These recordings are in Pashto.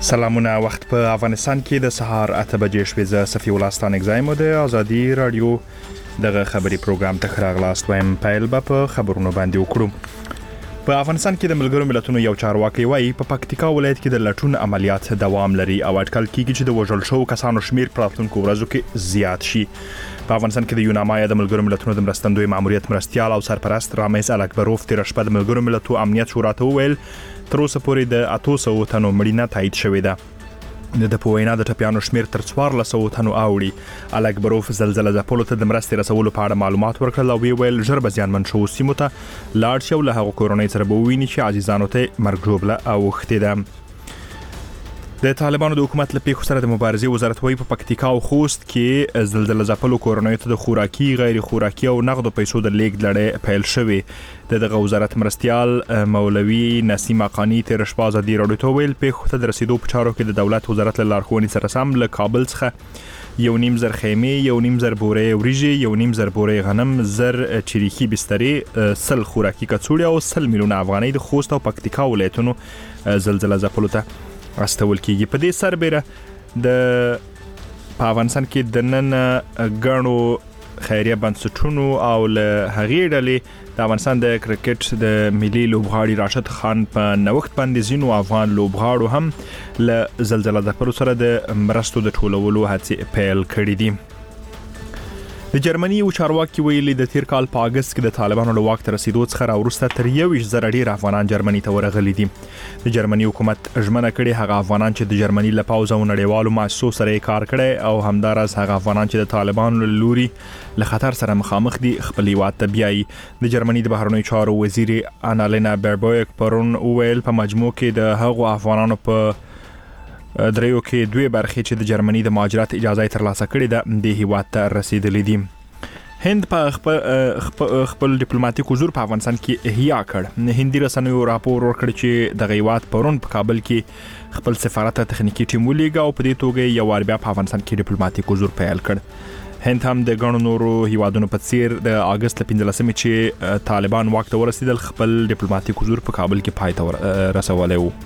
سلامونه. وخت په افغانستان کې د سهار 8 بجې شوې. زه صفي الله ستانک زایم د ازادي رادیو دغه خبري پروګرام ته خراغلاست وایم. پایل په خبرونو باندې وکړو. په افغانستان کې د ملګرو ملتونو یو چارواکي وایي په پکتیکا ولایت کې د لټون عملیات دوام لري او اټکل کیږي چې د وژل شوو کسانو شمیر په راتلونکو ورځو کې زیات شي. په افغانستان کې د یوناما د ملګرو ملتونو د مرستندوی ماموریت مرستيال او سرپرست رامز الکبروف تیر شپه د ملګرو ملتونو امنیت شورا ته وویل تر اوسه پورې د 800 تنو مړینه تایید شوې ده. د پوینا د ټپیانو شمیر تر 1400 تنو اوړي. الکبروف زلزلې ځپلو ته د مرستې رسولو په اړه معلومات ورکړل او ویل ژر به زیانمن شو سیمو ته لاړ شي او له هغو کورنۍ سره به وویني چې عزیزانو ته مرګ ژوبله اوښتې ده. د طالبانو د حکومت له پیښو سره د مبارزې وزارت وایي په پکتیکا او خوست کې زلزلې ځپلو کورنۍ ته د خوراکي غیر خوراکي او نقدو پیسو د لیږد لړۍ پیل شوې. دغه وزارت مرستيال مولوي نسیم حقانی تیر شپه ازادي رادیو ته ویل پیښو ته د رسیدو په چارو کې د دولت وزارت له لارښوونې سره سم له کابل څخه 1.5 زر خیمې 1.5 زر بورې وریجې 1.5 زر بورې غنم زر چریکي بسترې 100 خوراکي کڅوړې او 100 میلیونه افغانۍ د خوست او پکتیکا ولایتونو زلزلې ځپلو ته استول کیږي. په دې سربېره د افغانستان کې د نن غنو خیریه بنسټونو او له هغې ډلې د افغانستان د کرکټ د ملي لوبغاړي راشد خان په نوښت باندې ځینو افغان لوبغاړو هم له زلزلې ځپلو سره د مرستو د ټولولو هڅې پیل کړې دي. د جرمني یو چارواکي ویلي د تیر کال په اگست کې د طالبانو له واک ته رسیدو څخه راوروسته تر 1 زره ډیر افغانان جرمني ته ورغلي دي. د جرمني حکومت ژمنه کړې هغه افغانان چې د جرمني له پوځ او نړیوالو مؤسسو سره کار کړي او همدارس هغه افغانان چې د طالبانو له لوري له خطر سره مخامخ دي خپل هیواد ته بیایي. د جرمني د بهرنیو چارو وزیر انالینا بیربویک پرون ویل په مجموع کې د هغو افغانانو په دریو کې دوی برخې چې د جرمني د مهاجرت اجازه ترلاسه کړې ده د هیواد ته رسیدلې دي. هند په خپل ډیپلوماټیک حضور په افغانستان کې احیا کړ. هندي رسنیو راپور ورکړ چې د هیواد پرون په کابل کې خپل سفارت تخنیکی ټیم ولیږه او په دې توګه یو وار بیا په افغانستان کې ډیپلوماټیک حضور پیل کړ. هند هم د غنو نورو هیوادونو په څیر د اگست 15 چې طالبان واک ته ورسیدل خپل ډیپلوماټیک حضور په کابل کې پای ته رسولی وو.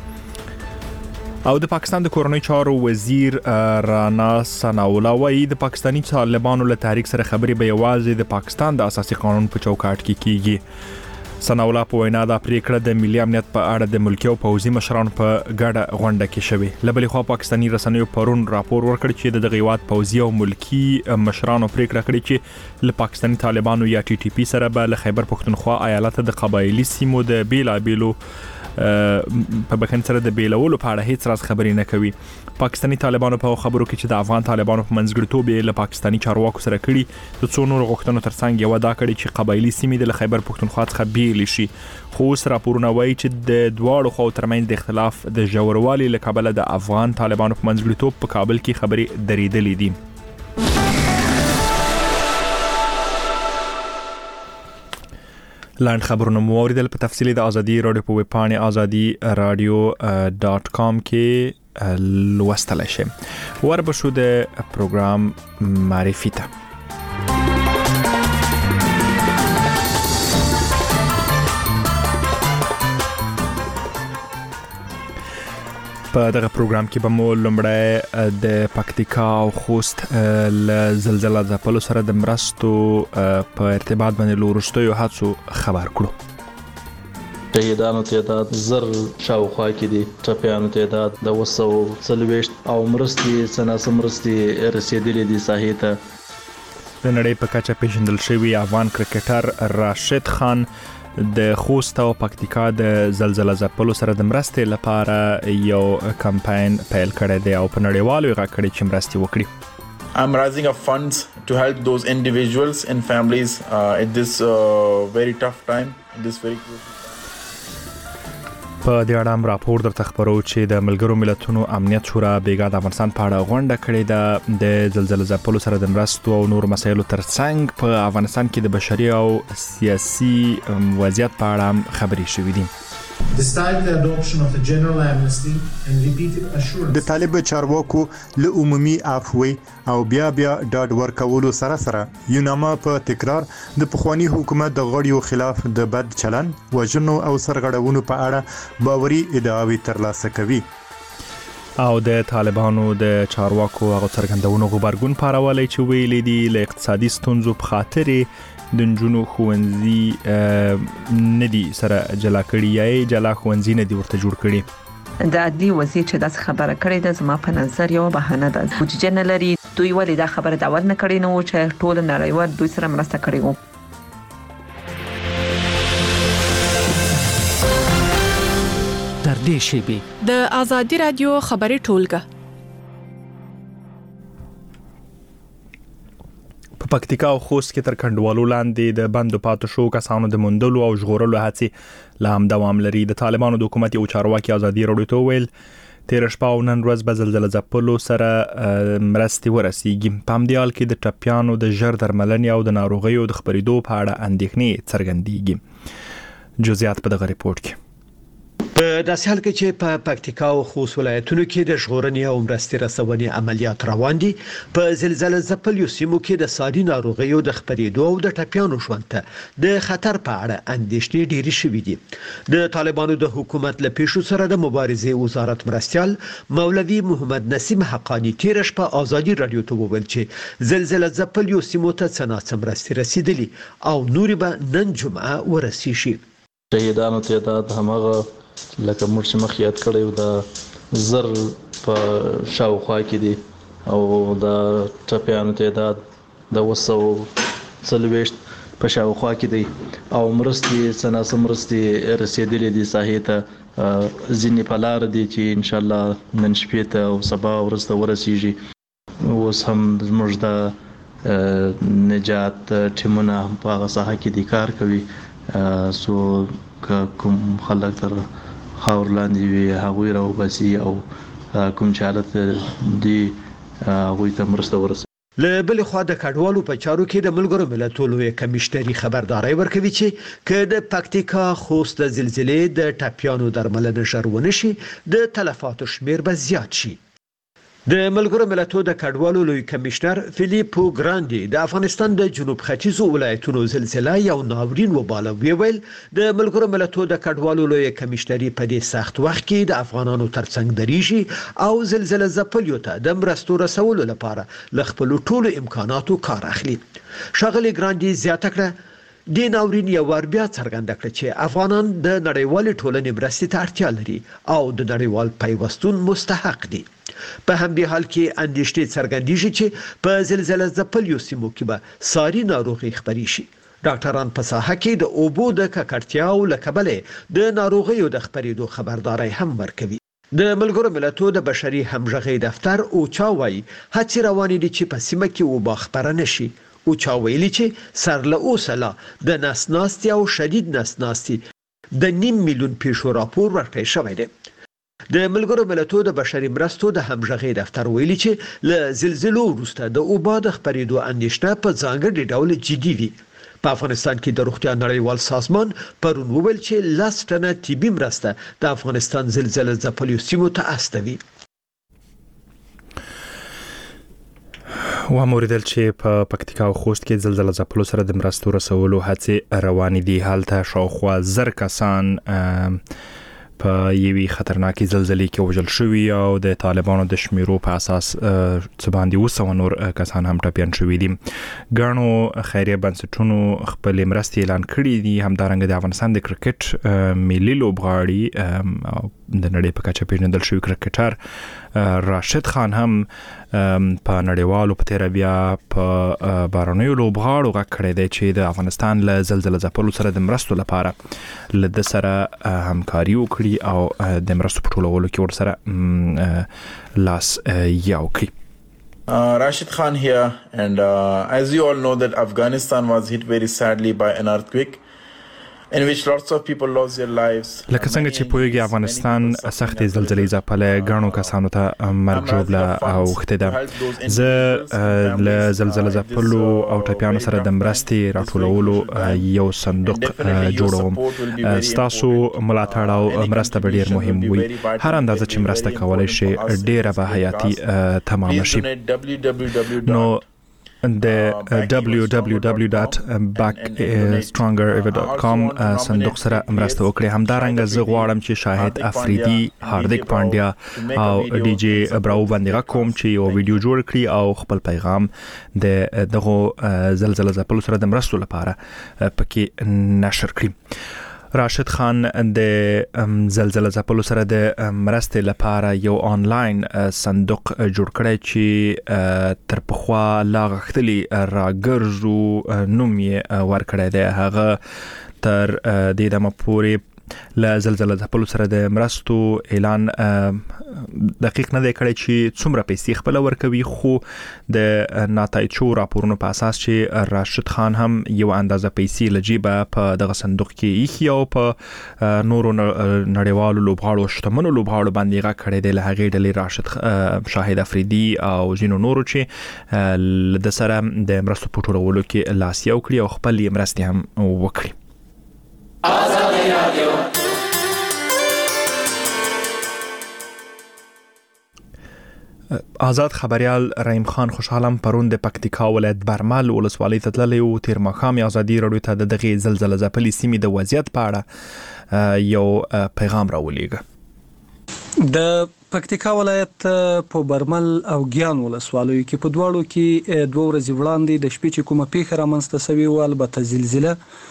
او د پاکستان د کورنۍ چارو وزیر رانا ثناءالله وایي د پاکستانی طالبانو له تحریک سره خبرې به یوازې د پاکستان د اساسي قانون په چوکاټ کې کیږي. ثناءالله په وینا دا پریکړه د ملي امنیت په اړه د ملکي او پوځي مشرانو په ګډه غونډه کې شوې. له بلې خوا پاکستانی رسنیو پرون راپور ورکړ چې د هیواد پوځي او ملکي مشرانو پریکړه کړې چې له پاکستانی طالبانو یا ټي ټي پی سره به له خیبر پښتونخوا ایالت د قبایلی سیمو د بیلابیلو په بکن سره د بیلولو په اړه هیڅ راز خبرې نه کوي. پاکستانی طالبانو په خبرو کې چې د افغان طالبانو په منځګړیتوب له پاکستانی چارواکو سره کړي د څو نور غوښتنو ترڅنګ یو دا کړي چې قبایلی سیمې د خیبر پښتونخوا څخه بیل شي. خو اوس راپورونه وایي چې د دواړو خواو ترمنځ د اختلاف د ژوروالي له کبله د افغان طالبانو په منځګړیتوب په کابل کې خبرې درېدلې دي. لاند خبرونه مو اوریدل په تفصیلی د ازادي رادیو په ویب پاڼه azadi.radio.com کې لوستلای شئ. وربشو د پروګرام معرفي ته په دغه پروګرام کې به مو لومړی د پکتیکا او خوست له زلزلې ځپلو سره د مرستو په ارتباط باندې لورشتو هڅو خبر کړو. شهیدانو تعداد زر شاوخوا کې دي، ټپیانو تعداد د 240 او مرستې سناسه مرستې رسیدلې دي ساحې ته. د نړۍ په کچه پیژندل شوی افغان کرکټر راشد خان د خوست او پکتیکا د زلزلې ځپلو سره د مرستې لپاره یو کمپاین پیل کړی دی او په نړیوالو یې غږ کړی چې مرستې وکړي. I'm raising up funds to help those individuals and families at this very tough time, this very crucial time. په دې اړه راپور درته خبرو چې د ملګرو ملتونو امنیت شورا بیګا د افغانستان په اړه غونډه کړې ده. د زلزلې ځپلو سره د مرستو او نور مسایلو ترڅنګ په افغانستان کې د بشري او سیاسي وضعیت په اړه خبرې شوې دي. د طالب چارواکو له عمومي عفوي او بیا ډاډ ورکولو سره یوناما په تکرار د پخوانی حکومت د غړیو خلاف د بد چلن، وژنو او سرغړونو په اړه باوري ادعاوې ترلاسه کوي. او د طالبانو د چارواکو هغه څرګندونو غبرګون پارولی چې ویلي دي له اقتصادي ستونزو په خاطر د نجونو ښوونځي ندي سره جلا کړي یا جلا ښوونځي ندي ورته جوړ کړي. د عدلي وزیر چې داس خبره کړې ده زما په نظر یو بهانه ده. بودیجه نه لري، دوی ولې دا خبره دا ول نه کړی نو چې ټول نړیوال دوی سره مرسته کړې وو. تر دې شیبې د آزادي رادیو خبري ټولګه په پکتیکا او خوست کې تر کنډوالو لاندې د بندو پاتو شو کسانو د موندلو او ژغورلو هڅې لا هم دوام لري. د طالبانو د حکومت یو چارواکي آزادي راډیو ته ویل تیر شپه او نن ورځ به زلزلې ځپلو سره مرستې ورسیږي. په همدې حال کې د ټپیانو د ژر درملنې او د ناروغیو د خپرېدو په اړه اندېښنې څرګندېږي. جزئیات په دغه ریپورت کې. په داسې حال کې چې په پکتیکا او خوست ولایتونو کې د ژغورنې او مرستې رسونې عملیات روان دي، په زلزلې ځپلو سیمو کې د ساري ناروغیو د خپرېدو او د ټپیانو ژوند ته د خطر په اړه اندېښنې ډېرې شوې دي. د طالبانو د حکومت له پیښو سره د مبارزې وزارت مرستيال مولوي محمد نسیم حقانی تیر شپه آزادي رادیو ته وویل چې زلزلې ځپلو سیمو ته څنګه مرستې رسیدلي او نور به نن جمعه ورسیږي. شهیدانو تعداد همغه لکه موږ چې مخ یاد کړی د زر په شاوخوا کې دي او د ټپیانو تعداد د 240 په شاوخوا کې دي او مرستې څنګه مرستې رسیدلې دي ساحې ته ځینې په لار دي چې ان شاء الله نن شپې ته او سبا ورسته ورسیږي. اوس هم زموږ د نجات ټیمونه په هغه ساحه کې دي کار کوي سو کوم خلک تر خاور لاندې وي هغوی راو باسي او کوم چې حالت دي هغوی ته مرسته ورسوي. له بل خوا د کډوالو په چارو کې د ملګرو ملتونو کمیشنري خبرداري ورکوي چې که د پکتیکا خوست د زلزلې د ټپیانو درملنه ژر ونشي د تلفاتو شمیر به زیات شي. د ملګرو ملتونو د کډوالو لوی کمشنر فلیپو ګراندي د افغانستان د جنوب ختیځو ولایتونو زلزلې یو ناورین وباله ویل د ملګرو ملتونو د کډوالو لوی کمشنري په دې سخت وخت کې د افغانانو ترڅنګ دریږي او زلزلې ځپلو ته د مرستو رسولو لپاره ل خپل ټولو امکاناتو کار اخلي. شغله ګراندي زیاته کړه د ناورین یو ور بیا څرګنده کړ چې افغانان د نړیوال ټولنې مرستې ته اړتیا لري او د نړیوال پیوستون مستحق دي. په همدې حال کې اندېښنې څرګندېږي چې په زلزلې ځپلو سیمو کې به ساري ناروغي خپرې شي. ډاکټران په ساحه کې د اوبو د ککړتیا او لکبلې د ناروغیو د خپرېدو خبرداري هم ورکوي. د ملګرو ملتونو د بشري همغږي دفتر اوچا وايي هڅې روانې دي چې په سیمه کې وبا خپره نشي. اوچا ویلي چې سر له اوسه د نسناستي او شدید نسناستي د 9 میلیون پیښو راپور ورکړی شوی دی. د ملګرو ملتونو د بشري مرستو د همغږي دفتر ویلي چې له زلزلو وروسته د اوبو د خپرېدو اندېښنه په ځانګړي ډول جدي وي. په افغانستان کې د روغتیا نړیوال سازمان پرون وویل چې 10 ټنه طبي مرسته د افغانستان زلزلې ځپلو سیمو ته استوي. واموریدل چې په پکتیکا او خوست کې زلزلې ځپلو سره د مرستو رسولو هڅې روانې دي. هلته شاوخوا 1000 کسان په یوې خطرناکې زلزلې کې وژل شوي او د طالبانو د شمیرو په اساس څه باندې 200 نور کسان هم ټپیان شوي دي. ګڼو خیریه بنسټونو خپل مرستې اعلان کړي دي. همدارنګه د افغانستان د کرکټ ملي لوبغاړي د نړۍ په کچه پیژندل شوی کرکټر راشد خان هم په نړیوالو په تیر بیا په بارنیو لوبغاړو غږ کړی دی چې د افغانستان له زلزلې ځپلو سره د مرستو لپاره له د سره همکاري وکړي او د مرستو په ټولولو کې ورسره لاس یو کړي. Rashid Khan here, and as you all know that Afghanistan was hit very sadly by an earthquake in which lots of people lost their lives. لکه څنګه چې پوهیږي افغانستان سختې زلزلې ځپلې ګڼو کسانو ته مرګ ژوبله اوښتې ده. زه له زلزلې ځپلو او ټپیانو سره د مرستې راټولولو یو صندوق جوړوم. ستاسو ملاتړ او مرسته به ډېر مهم وي. هر اندازه چې مرسته کولای شي ډېره به حیاتي تمام شي. نو د www.backstronger.com صندوق سره مرسته وکړي. همدارنګه زه غواړم چې شاهد افریدي، هاردیک پانډیا او ډي جی براو باندې کوم چې یو ویډیو جوړ کړي او خپل پیغام د دغه زلزلې ځپلو سره د مرستو لپاره پکې نشر کړي. راشد خان د زلزلې ځپلو سره د مرستې لپاره یو آنلاین صندوق جوړ کړی چې تر پخوا لا غختلی راګرزو نوم یې ورکړی دی. هغه تر دې دمه پورې له زلزلې ځپلو سره د مرستو اعلان دقیق نه دی کړی چې څومره پیسې خپل ورکوي، خو د ناتایجو راپورونو په اساس چې راشد خان هم یو اندازه پیسې لجیبه په دغه صندوق کې ایښي او په نورو نړیوالو لوبغاړو شتمنو لوبغاړو باندې غږ کړی دی. له هغې ډلې راشد شاهد افریدي او ځینو نورو چې د سره د مرستو په ټولولو کې لاس یو کړي او خپل مرستې هم وکړي. آزاد خبريال رحیم خان خوشحالم پرون د پکتیکا ولایت برمل ولسوالۍ ته تللی او تیر ماښام آزادي رادیو ته دغه زلزلې ځپلې سیمې د وضعیت په اړه یو پیغام راولېږه. د پکتیکا ولایت په برمل او ګیان ولسوالیو کې په دواړو کې 2 ورځې وړاندې د شپې چې کومه پیښه رامنځته شوې و، البته زلزلہ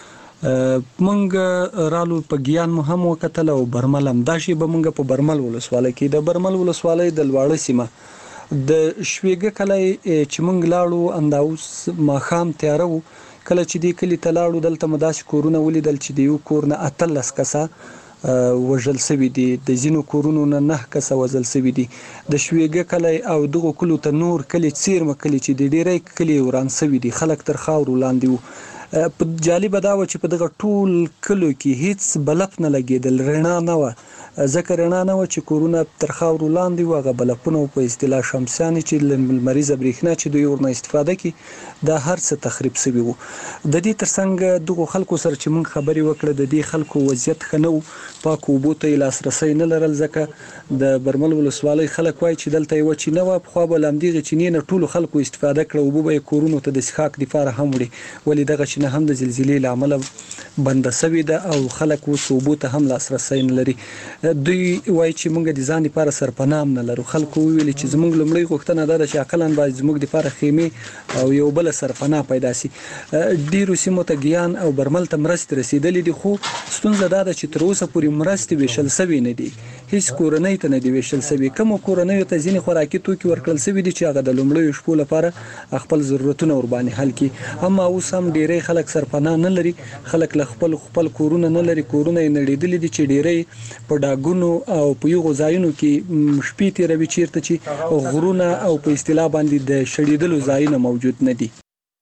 مونږ رالو په ګیان مو هم وکتل او برمل هم. دا شی به مونږ په برمل ولسوالۍ کې د برمل ولسوالۍ د لواړه سیمه د شویګه کلی چې مونږ لاړو انداوس ماښام تیاره و. کله چې دی کلی ته لاړو دلته مداسې کورونه ولیدل چې د یو کور نه 18 کسه وژل شوي دي، د ځینو کورونو نه 9 کسه وژل شوي دي. د شویګه کلی او دغه کلو ته نور کلی څیرمه کلی چې د ډیری کلی وران شوي دي، خلک تر خاورو لاندې وو. په جالب دا و چې په دغه ټول کلو کې هیڅ بلپ نه لګیدل، رڼا نه و، ځکه رڼا نه و چې کورونه تر خاورو لاندې و. هغه بلپونه په اصطلاح شمسیانې چې لمریزه برېښنا چې دوی ورنه استفاده کوي دا هر څه تخریب شوي وو. د دې ترڅنګ دغه خلکو سره چې موږ خبرې وکړه د دې خلکو وضعیت ښه نه و، پاکو اوبو ته یې لاسرسی نه لرل، ځکه د برمل ولسوالۍ خلک وایي چې دلته یوه چینه وه، پخوا به له همدغې چینې نه ټولو خلکو استفاده کړه، اوبه به یې کورونو ته د څښاک دپاره هم وړي، ولې دغه چینه هم د زلزلې له امله بنده شوې ده او خلک اوس اوبو ته هم لاسرسی نه لري. دوی وایي چې موږ د ځان لپاره سرپناه هم نه لرو. خلکو ویلي چې زموږ لومړی غوښتنه دا ده چې اقلاً باید زموږ لپاره خیمې او یو بل سرپناه پیدا شي. ډیرو سیمو ته ګیان او برمل ته مرستې رسیدلې دي، خو ستونزه دا ده چې تر اوسه پورې مرستې ویشل شوي نه دي، هیڅ کورنۍ ته نه دي ویشل شوي. کومو کورنیو ته ځینې خوراکي توکي ورکړل شوي دي چې هغه د لومړیو شپو لپاره خپل ضرورتونه ورباندې حل کړي. اما اوس هم ډیری خلک سرپناه نه لري، خلک له خپل کورونه نه لري، کورونه یې نړېدلي دي چې ډیری په ډاګونو او په یو ځایونو کې شپې تیروي چیرته چې غرونه او په اصطلاح باندې د شړېدلو ځایونه موجود نه دي.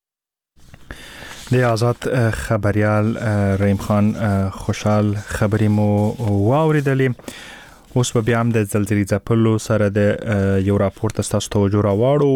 د آزاد خبريال رحیم خان خوشحال خبرې مو واوریدلې. اوس به بیا هم د زلزلې ځپلو سره د یو راپور ته ستاسو توجه راواړو.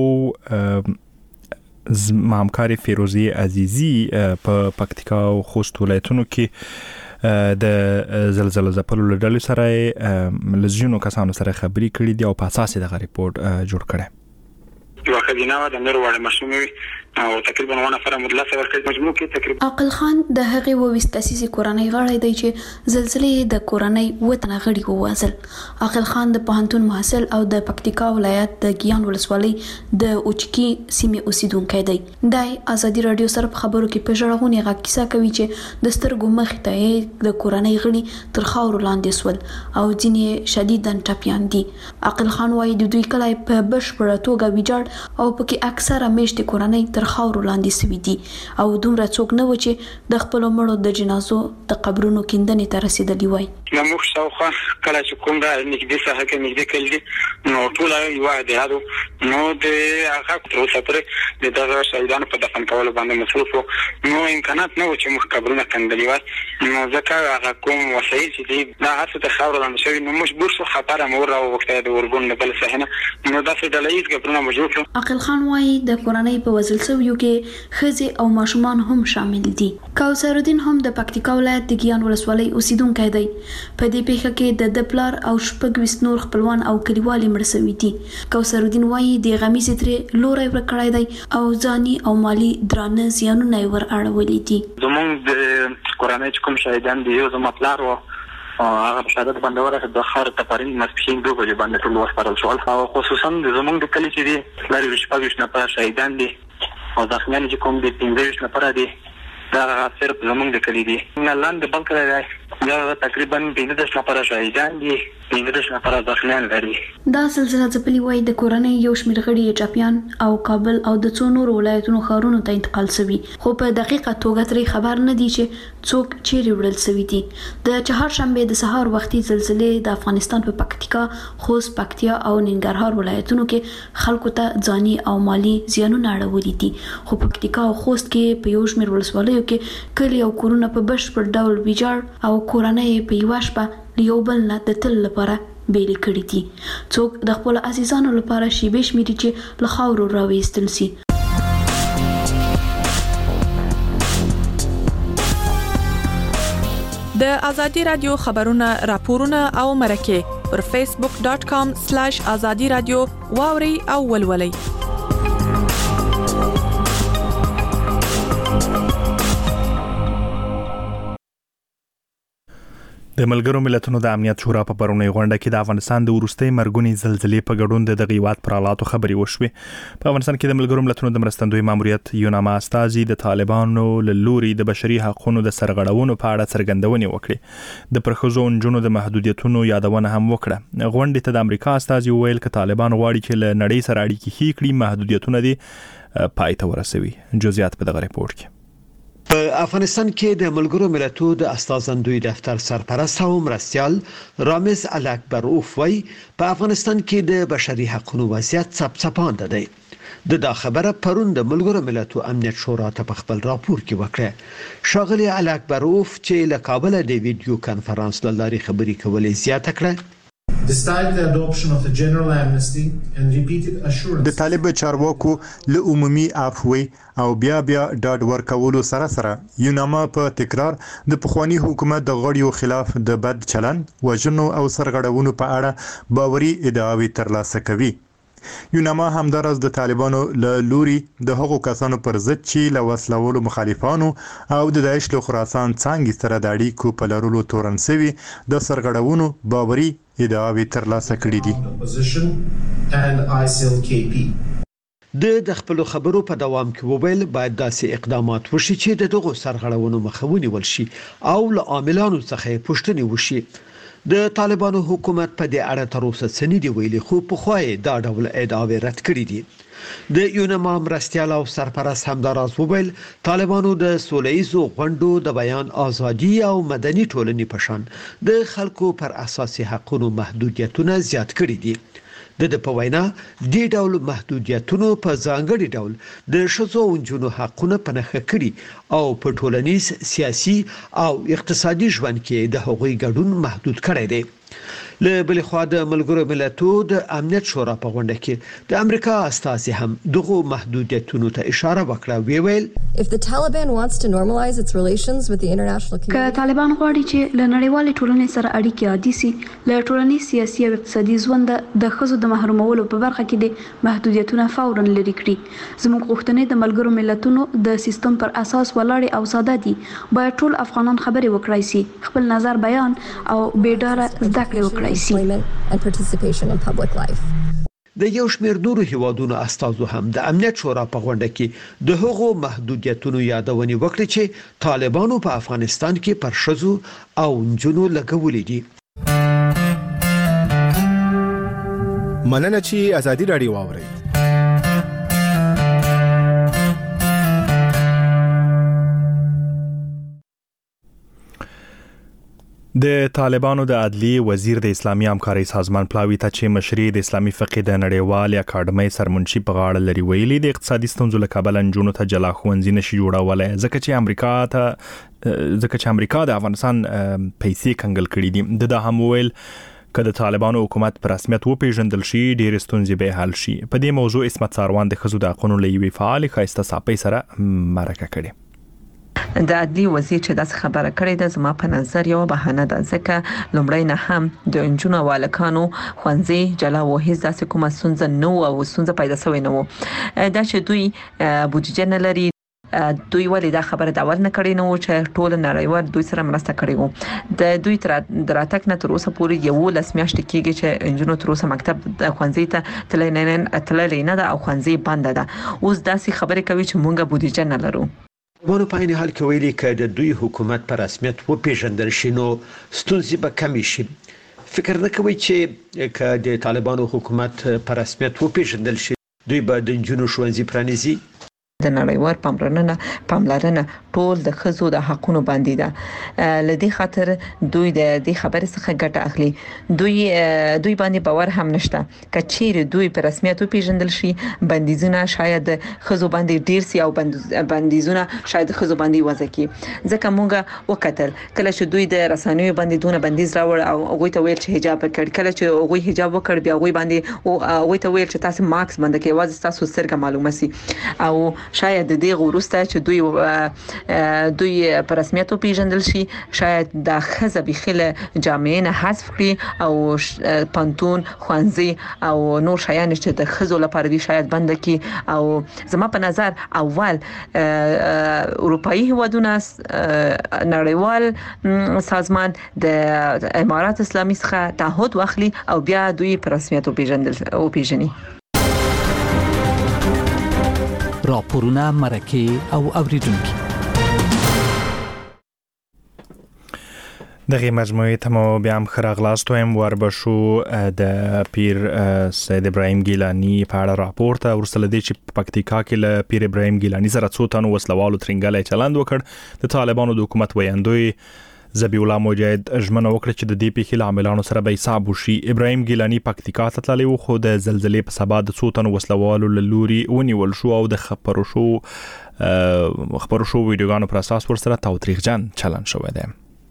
همکاري فیروزی عزیزی په پکتیکا او خوست ولایتونو کې د زلزلې ځپلو له ډلې سره لزیونو کسانو سره خبرې کړې دي او په اساس د ریپورت جوړ کړي. یو خدینه و د نور وړ مشمومي او تقریبا ونه فره مدلسه ورکړي مجموع کې تقریبا. عقل خان د هغې 20 کسیزې کورنۍ غړی دی چې زلزلې د کورنۍ وطن غړي ووازل. عقل خان د پوهنتون محصل او د پکتیکا ولایت د ګیان ولسوالۍ د اوچکی سیمې اوسیدونکی دی. دای آزادي رادیو سره په خبرو کې په ژړغونې غږ کیسه کوي چې د سترګو مخې ته د کورنۍ غړي تر خاورو لاندې سول او ځینې شدیداً ټپیان دي. عقل خان وایي د دوی کلی په بشپړه توګه ویجاړ او پکې اکثره میشتې کورنۍ تر خاورو لاندې سوي دي او دومره څوک نه و چې د خپلو مړو د جنازو د قبرونو کیندنې ته رسېدلي وای. موږ شاوخوا کله چې کوم دا نږدې ساحه کې نږدې کلی دي نو ټول یو عادیادو نو د هغه تر اوسه پورې د دغه شهیدانو په دفن کولو باندې مصروف وو، نو امکانات نه و چې موږ قبرونه کیندلي وای. نو ځکه هغه کوم وسایل چې دي دا هر څه تر خاورو لاندې شوي، نو مجبور شو خبره مو راوغوښته د ورګون له بل څخه نه، نو داسې ډله ییز قبرونه مو جوړ کړو. عقل خان وایي د کورنۍ په وژل شویو کې ښځې او ماشومان هم شامل دي. کوثر الدین هم د پکتیکا ولایت د ګیان ولسوالۍ اوسیدونکی دی. په دې پیښه کې د پلار او شپږ ویشت نور خپلوان او کلیوالي مړ شوي دي. کوثر الدین وایي د غمیزې ترې لوری ورکړی دی او ځاني او مالی درانه زیانونه یې ور اړولي دي. زموږ د کورنۍ چې کوم شهیدان دي یو زما پلار و هغه په شهادت باندې ورغی د ښار تپارین ماسپښین 2 بجې باندې ټول وسپارل شول او خصوصا زموږ د کلي چې دي لارې شپږ ویشت نفره شهیدان دي او زخمیان چې کوم دي 15 ویشت نفره دي دا صرف زموږ د کلي دي. لاندې بل کلی دی دا تقریبا 15 نفره شهیدان دي 15 نفره زخمیان لري. دا سلسله ځپلي وایي د کورنۍ یو شمېر غړي ټاپیان او کابل او د څو نورو ولایتونو ښارونو ته انتقال شوي خو په دقیقه توګه ترې خبر نه دي چې څوک چیرې وړل شوي دي. د چهارشنبې د سهار وختي زلزلې د افغانستان په پکتیکا، خوست، پکتیا او ننګرهار ولایتونو کې خلکو ته ځاني او مالی زیانونه اړولي دي. خو پکتیکا او خوست کې په یو شمېر ولسوالیو کې کلي او کورونه په بشپړ ډول ویجاړ او کورنۍ په یوه شپه یو بل نه د تل لپاره بیلې کړي دي. څوک د خپل عزیزانو لپاره شیبې شمیري چې له خاورو راویستل سي. د ازادي رادیو خبرونه راپورونه او مرکه پر facebook.com/azadi radio واوري او ولولي. د ملګرو ملتونو د امنیت شورا په پرونی غونډه کې د افغانستان د وروستي مرګونی زلزلې په ګډون د غیوات پر حالاتو خبري وشوي. په افغانستان کې د ملګرو ملتونو د مرستندوی ماموریت یوناما استازي د طالبانو لوري د بشري حقوقو د سرغړونو په اړه څرګندونې وکړي. د پرخزو انجونو د محدودیتونو یادونه هم وکړه. غونډې ته د امریکا استازي وویل ک طالبان غواړي چې له نړۍ سره اړیکې ښې کړي محدودیتونه دي پای ته ورسوي. جزئیات په دغه ریپورت کې. په افغانستان کې د ملګرو ملتونو د استازندوی دفتر سرپرست او مرستیال رامز الاکبروف وایي په افغانستان کې د بشري حقوقو وضعیت څپڅپانده دی. دا خبره پرون د ملګرو ملتونو امنیت شورا ته په خپل راپور کې وکړه. شاغلی الاکبروف چې له کابل د ویډیو کانفرنس له لارې خبري کولې زیاته کړه. د طالب چارواکو له عمومي عفوي او بیا ډاډ ورکولو سره یوناما په تکرار د پخوانی حکومت د غړیو خلاف د بد چلن، وژنو او سرغړونو په اړه باوري ادعاوې ترلاسه کوي. یوناما همدارس د طالبانو له لوري د هغو کسانو پر ضد چې له وسلوالو مخالفانو او د داعش له خراسان څنګه سره د اړیکو په لرلو تورن سوي د سرغړونو باوري ادعاوې ترلاسه کړې دي. د خپل خبرو په دوام کې وویل باید داسې اقدامات وشي چې د دغو سرغړونو مخه ونیول شي او له عاملانو څخه پوښتنه وشي. د طالبانو حکومت په دې اړه تر اوسه څه نه دی ویلي خو په خوای دا ډول ادعاوې رد کړې دي. د یوناما مرستیال او سرپرست همداراز وویل طالبانو د سولهیزو غونډو د بیان ازادي او مدني ټولنې په شان د خلکو پر اساسي حقوقو محدودیتونه زیات کړي دي. د په وینا د ډول محدودیتونو په ځانګړي ډول د ښځو او نجونو حقونه په نښه کړي او په ټولنیز، سیاسي او اقتصادي ژوند کې د هغوی ګډون محدود کړی دی. له بل خوا د ملګرو ملتونو د امنیت شورا په غونډه کې د امریکا استازي هم دغه محدودیتونو ته اشاره وکړه. ویل که طالبان غواړي چې له نړیوال ټولنې سره اړیکې عادي سي، له ټولنیز، سیاسي او اقتصادي ژوند د ښځو د محرومولو په برخه کې د محدودیتونو فورا لري کړي. زموږ غوښتنې د ملګرو ملتونو د سیستم پر اساس ولاړې او ساده دي. باید ټول افغانان خبرې وکړای شي، خپل نظر بیان او بیډاره زده کړې وکړای شي. د یو شمېر نورو هیوادونو استازو هم د امنیت شورا په غونډه کې د هغو محدودیتونو یادونه وکړه چې طالبانو په افغانستان کې پر ښځو او نجونو لګولې دي. مننه چې ازادي رادیو واوري. د طالبانو د عدلی وزیر د اسلامي همکارۍ سازمان پلاوی ته چې مشري د اسلامي فقه د نړیوال اکاډمۍ سرمنشي په غاړه لري ویلي د اقتصادي ستونزو له کبله نجونو ته جلا ښوونځي نشي جوړولی ځکه چې امریکا د افغانستان پیسې کنګل کړي دي. د هم ویل که د طالبانو حکومت په رسمیت وپیژندل شي ډېرې ستونزې به حل شي. په دې موضوع عصمت ساروان د ښځو د حقونو له یوې فعالې ښایسته صاپۍ سره مرکه کړې. د عدلي وزیر چې داس خبره کړې ده زما په نظر یو بهانه ده ځکه لومړی نه هم د انجونو والکانو خوانځي جلا وهیز داسې کومه ستونزه نو او ستونزه پیدا شوې نه و دا چې دوی بودیجه نه لري دوی ولې دا خبره د اول نه کړې نو چې ټول نړیوال دوی سره مرسته کړې وو د دوی تر دراتک نه تر اوسه پورې یو لاس میاشتې کېږي چې انجونو تر اوسه مکتب د خوانځي ته تللې نه ده او خوانځي بند ده اوس داسې خبره کوي چې مونږه بودیجه نه لرو ونو په عین حال کې ویلي چې د دوی حکومت پر رسمیت و پیژندل شي نو ستونزې به کم شي فکر نه کوي چې که د طالبانو حکومت پر رسمیت و پیژندل شي دوی به د انجونو ښوونځي پرانیزي د نړیوال پاملرنه ټول د خزو د حقونو باندې ده لدی خاطر دوی د دې خبرې څخه ګټه اخلي دوی باندې باور هم نشته کچیر دوی په رسمیت پیژندل شي بندیزونه شاید خزو باندې ډیر سي او بندیزونه شاید خزو باندې وځي ځکه مونږه وکتل کله چې دوی د رسنیو باندې دونه بندیز راوړ او هغه ته ویل چې حجاب کړ کله چې هغه حجاب وکړ بیا هغه باندې او هغه ته ویل چې تاسو ماکس باندې کې واځ تاسو سرګه معلومه سي او شاید د دې غوروسته چې دوی په رسمیت پیژندل شي شاید د خزه بخله جامعه نه حذف کړي او پانتون خوانزي او نور شایان چې د خزو لپاره دي شاید بند کړي او زما په نظر اول اروپאי هیوادونه نړیوال سازمان د امارات اسلامي څخه تعهد واخلي او بیا دوی په رسمیت پیژني راپورونه مرکه او اوریدونکو دغه مجموعه ته مو بیا هم خراغلاست وایم وربشو د پیر سید ابراهیم ګیلانی په اړه راپور ته ورسله دي چې په پکتیکا کې له پیر ابراهیم ګیلانی سره څو تنو وسلوالو ترنګلې چلند وکړ د طالبانو د حکومت ویاندوی زبی الله مجاهد ژمنه وکړه چې د دې پیښې عاملانو سره به حساب وشي ابراهیم ګیلانی پکتیکا ته تللی و خو د زلزلې په سبب د څو تنو وسلوالو لوري ونیول شو او د خبرو شو ویډیوګانو پر اساس ورسره تاوتریخجن چلند شوی دی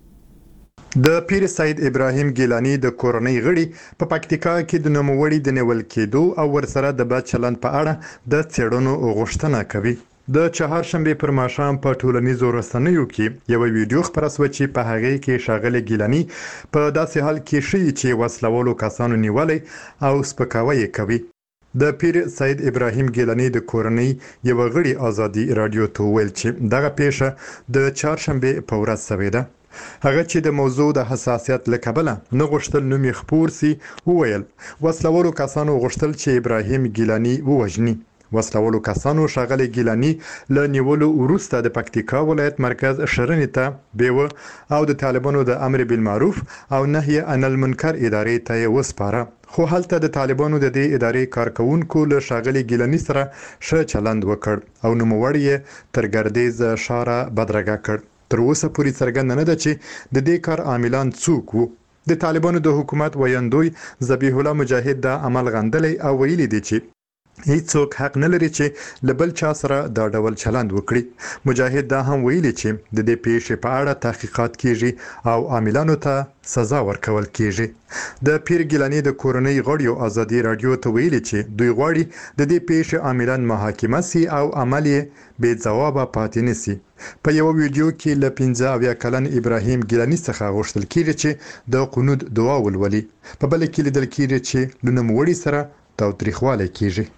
د پیر سید ابراهیم ګیلانی د کورنۍ غړي په پکتیکا کې د نوموړي د نیول کېدو او ورسره د بد چلند په اړه د څېړنو غوښتنه کوي د چهارشنبه پر ماښام په ټولنیزو رسنیو کې یو ویډیو خپره شو چې په هغه کې ښاغلی ګیلانی په داسې حال کې شي چې وسلوالو کسانو نیولې او سپکاوی کوي د پیر سید ابراهیم ګیلانی د کورنۍ یو غړي ازادي رادیو ته ویل چې دغه پیښه د چهارشنبه په ورځ شوې ده هغه چې د موضوع د حساسیت لکبله نه غوښتل نوم یې خپور سي وویل وسلوالو کسانو غوښتل چې ابراهیم ګیلانی ووژني وسلوالو کسانو ښاغلی ګیلانی له نیولو وروسته د پکتیکا ولایت مرکز شرنې ته بیوه او د طالبانو د امر بالمعروف او نهی عن المنکر ادارې ته وسپاره خو هلته د طالبانو د دې ادارې کارکونکو له ښاغلی ګیلانی سره ښه چلند وکړ او نوموړی تر ګردیز شاره بدرګه کړ تر اوسه پورې څرګنده نه ده چې د دې کار عاملان څوک وو د طالبانو د حکومت ویاندوی ذبیح الله مجاهد د عمل غندلی او ویلي دي چې هیڅوک حق نه لري چې لبل چا سره دا ډول چلند وکړي مجاهد دا هم ویلي چې د دې پیښې په اړه تحقیقات کیږي او عاملانو ته سزا ورکول کیږي د پیر ګیلانی د کورنۍ غړیو ازادي رادیو ته ویلي چې دوی غواړي د دې پیښې عاملان محاکمه سي او عمل یې بې ځوابه پاتې نشي په یو ویډیو کې له 15 کلن ابراهیم ګیلانی څخه غوښتل کیږي چې د قنوت دعا ولولي په بل کې لیدل کیږي چې د نوموړي سره تاوتریخوالی کیږي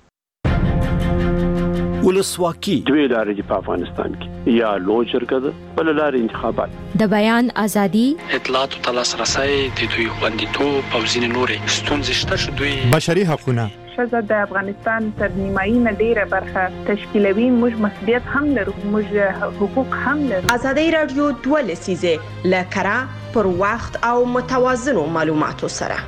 ولسواکي دوی لارې دي په افغانستان کې یا لوی جرګه ده بل لارې انتخابات د بیان ازادي اطلاعات او تلاسرسي د دوی خوندیتوب او ځینې نورې ستونزې شته چې دوی بشري حقوقونه شزه د افغانستان تر نیمایي نه ډیره برخه تشکیلوي موږ مسؤلیت هم لرو موږ حقوق هم لرو ازادي رادیو 2 لسیزه لکرا پر وخت او متوازن معلوماتو سره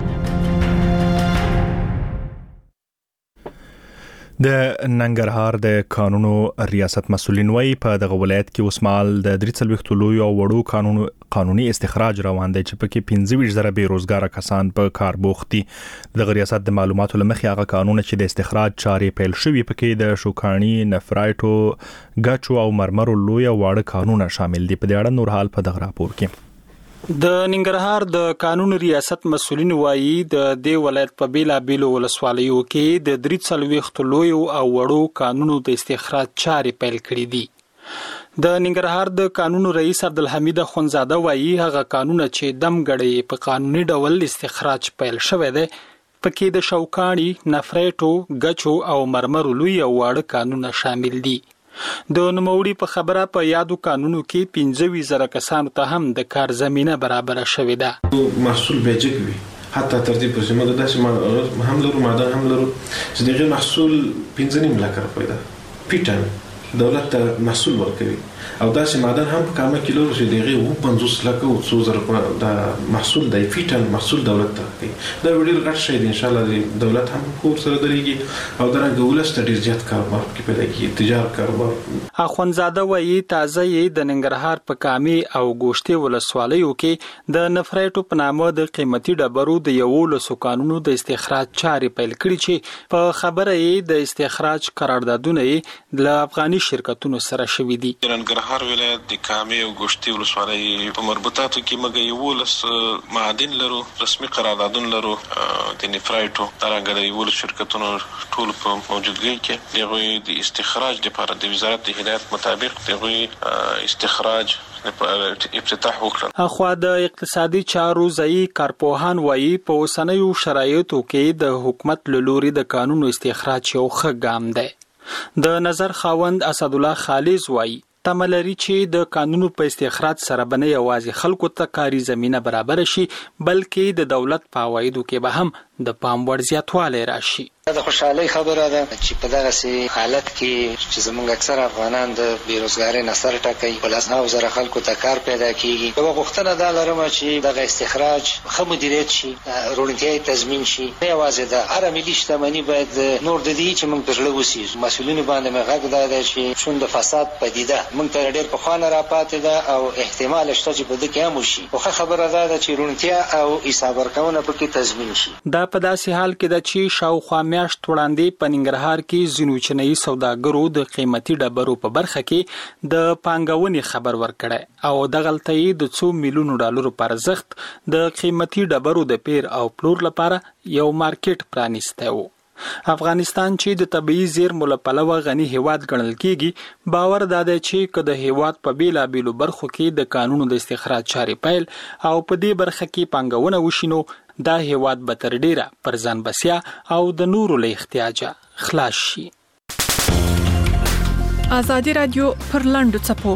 د ننګرهار د قانونو ریاست مسولین وایي په دغه ولایت کې اوسمال د 43 لویو او وړو قانوني استخراج روان دی چې پکې 15,000 بیروزګار کسان په کار بوخت دي د ریاست د معلوماتو لمخې هغه قانون چې د استخراج چارې پیل شوي پکې د شوکانی نفرایټو ګچو او مرمرو لوی او واړه قانون شامل دي په دې اړه نور حال په دغه راپور کې د ننګرهار د قانون ریاست مسولین وایي د دې ولایت په بیلا بیلو ولسوالیو کې د 43 لویو او وړو قانونو د استخراج چارې پیل کړې دي د ننګرهار د قانونو رئیس عبدالحمید خونزاده وایي هغه قانون چې دم غړي په قانوني ډول استخراج پیل شوی دی پکې د شوکاڼي، نفریټو، ګچو او مرمرو لوی او واړه قانونونه شامل دي. د نوموړي په خبره په یادو قانونو کې 15,000 کسانو ته هم د کار زمينه برابر شوې ده. محصول بیجک وي حتی تر دې پورې موږ داسې هم لرو معدن هم لرو چې دغه محصول 15 لک روپۍ ده. پیټن دولت ته محصول ورکوي او داسې معدن هم په کامه کې لرو چې دغه 50 لک او 2,000 د محصول د فیټن محصول دولت ته کوي. دا ډېر غټ شی دی. ان شاء الله دولت هم کور سره درېږي او درنګ ولست ډېر زیات کاروبار کې پیدا کیږي، تجارت کاروبار. اخوندزاده وایي تازه یې د ننګرهار په کامي او ګوشتي ولسوالیو کې د نفریټو په نامه د قیمتي ډبرو د 11 قانونو د استخراج چارې پیل کړي چې په خبره یې د استخراج قراردادونه یې د افغاني شرکتونو سره شوي دي. ننګرهار ولایت د کامي او ګوشتي ولسوالۍ په مربوطاتو کې موږ 11 معادن لرو، رسمي قراردادونه لرو د نفریټو ترڅنګ د 11 شرکتونو ټول په موجودګۍ کې دغه د استخراج لپاره د وزارت د هدایت مطابق دغه استخراج افتتاح وکړ. اخوا د اقتصادي چارو ځای کارپوهان وایي په اوسنیو شرایطو کې د حکومت له لوري د قانونو استخراج یو ښه ګام دی. د نظر خاوند اسدالله خالص وایي تملري چې د قانونو په استخراج سره بنه یوازې خلکو ته کاری زمينه برابر شي بلکې د دولت په عوایدو کې به هم د پام وړ زیاتوالی راشي. دا خوشحالي خبره ده چې په دغه سي حالت کې چې زموږ اکثر افغانان د بیروزګاری نصر ټاکي ولاسناو زره خلکو ته کار پیدا کیږي. یو غوښتنه ده لرم چې دغه استخراج خو مدیریت شي، روڼتیا تضمین شي. یوازې د هر ملي شتمنۍ باید نور د دې چې موږ پرله وسی مسؤلین باندې مغږ ده چې شون د فساد پدیده موږ ته ډېر په خوانه را پاتې ده او احتمال شته چې په دې کې هم شي. خو خبره ده چې روڼتیا او حساب ورکونه پکې تضمین شي. دا په داسې حال کې ده چې شاوخوا میاشت وړاندې په ننګرهار کې ځینو چینایي سوداګرو د قیمتي ډبرو په برخه کې د پانګونې خبر ورکړی او دغلته یې د $2 میلیونو په ارزښت د قیمتي ډبرو د پیر او پلور لپاره یو مارکیټ پرانیستی و. افغانستان چې د طبيعي زیرمو له پلوه غني هیواد ګڼل کیږي، باور داده چې که د هیواد په بیلابیلو برخو کې د قانونو د استخراج چارې پیل او په دې برخه کې پانګونه وشي نو دا هیواد به تر ډیره پر ځان بسیا او د نورو له احتیاجه خلاص شي. آزادي رادیو پر لاندو چپو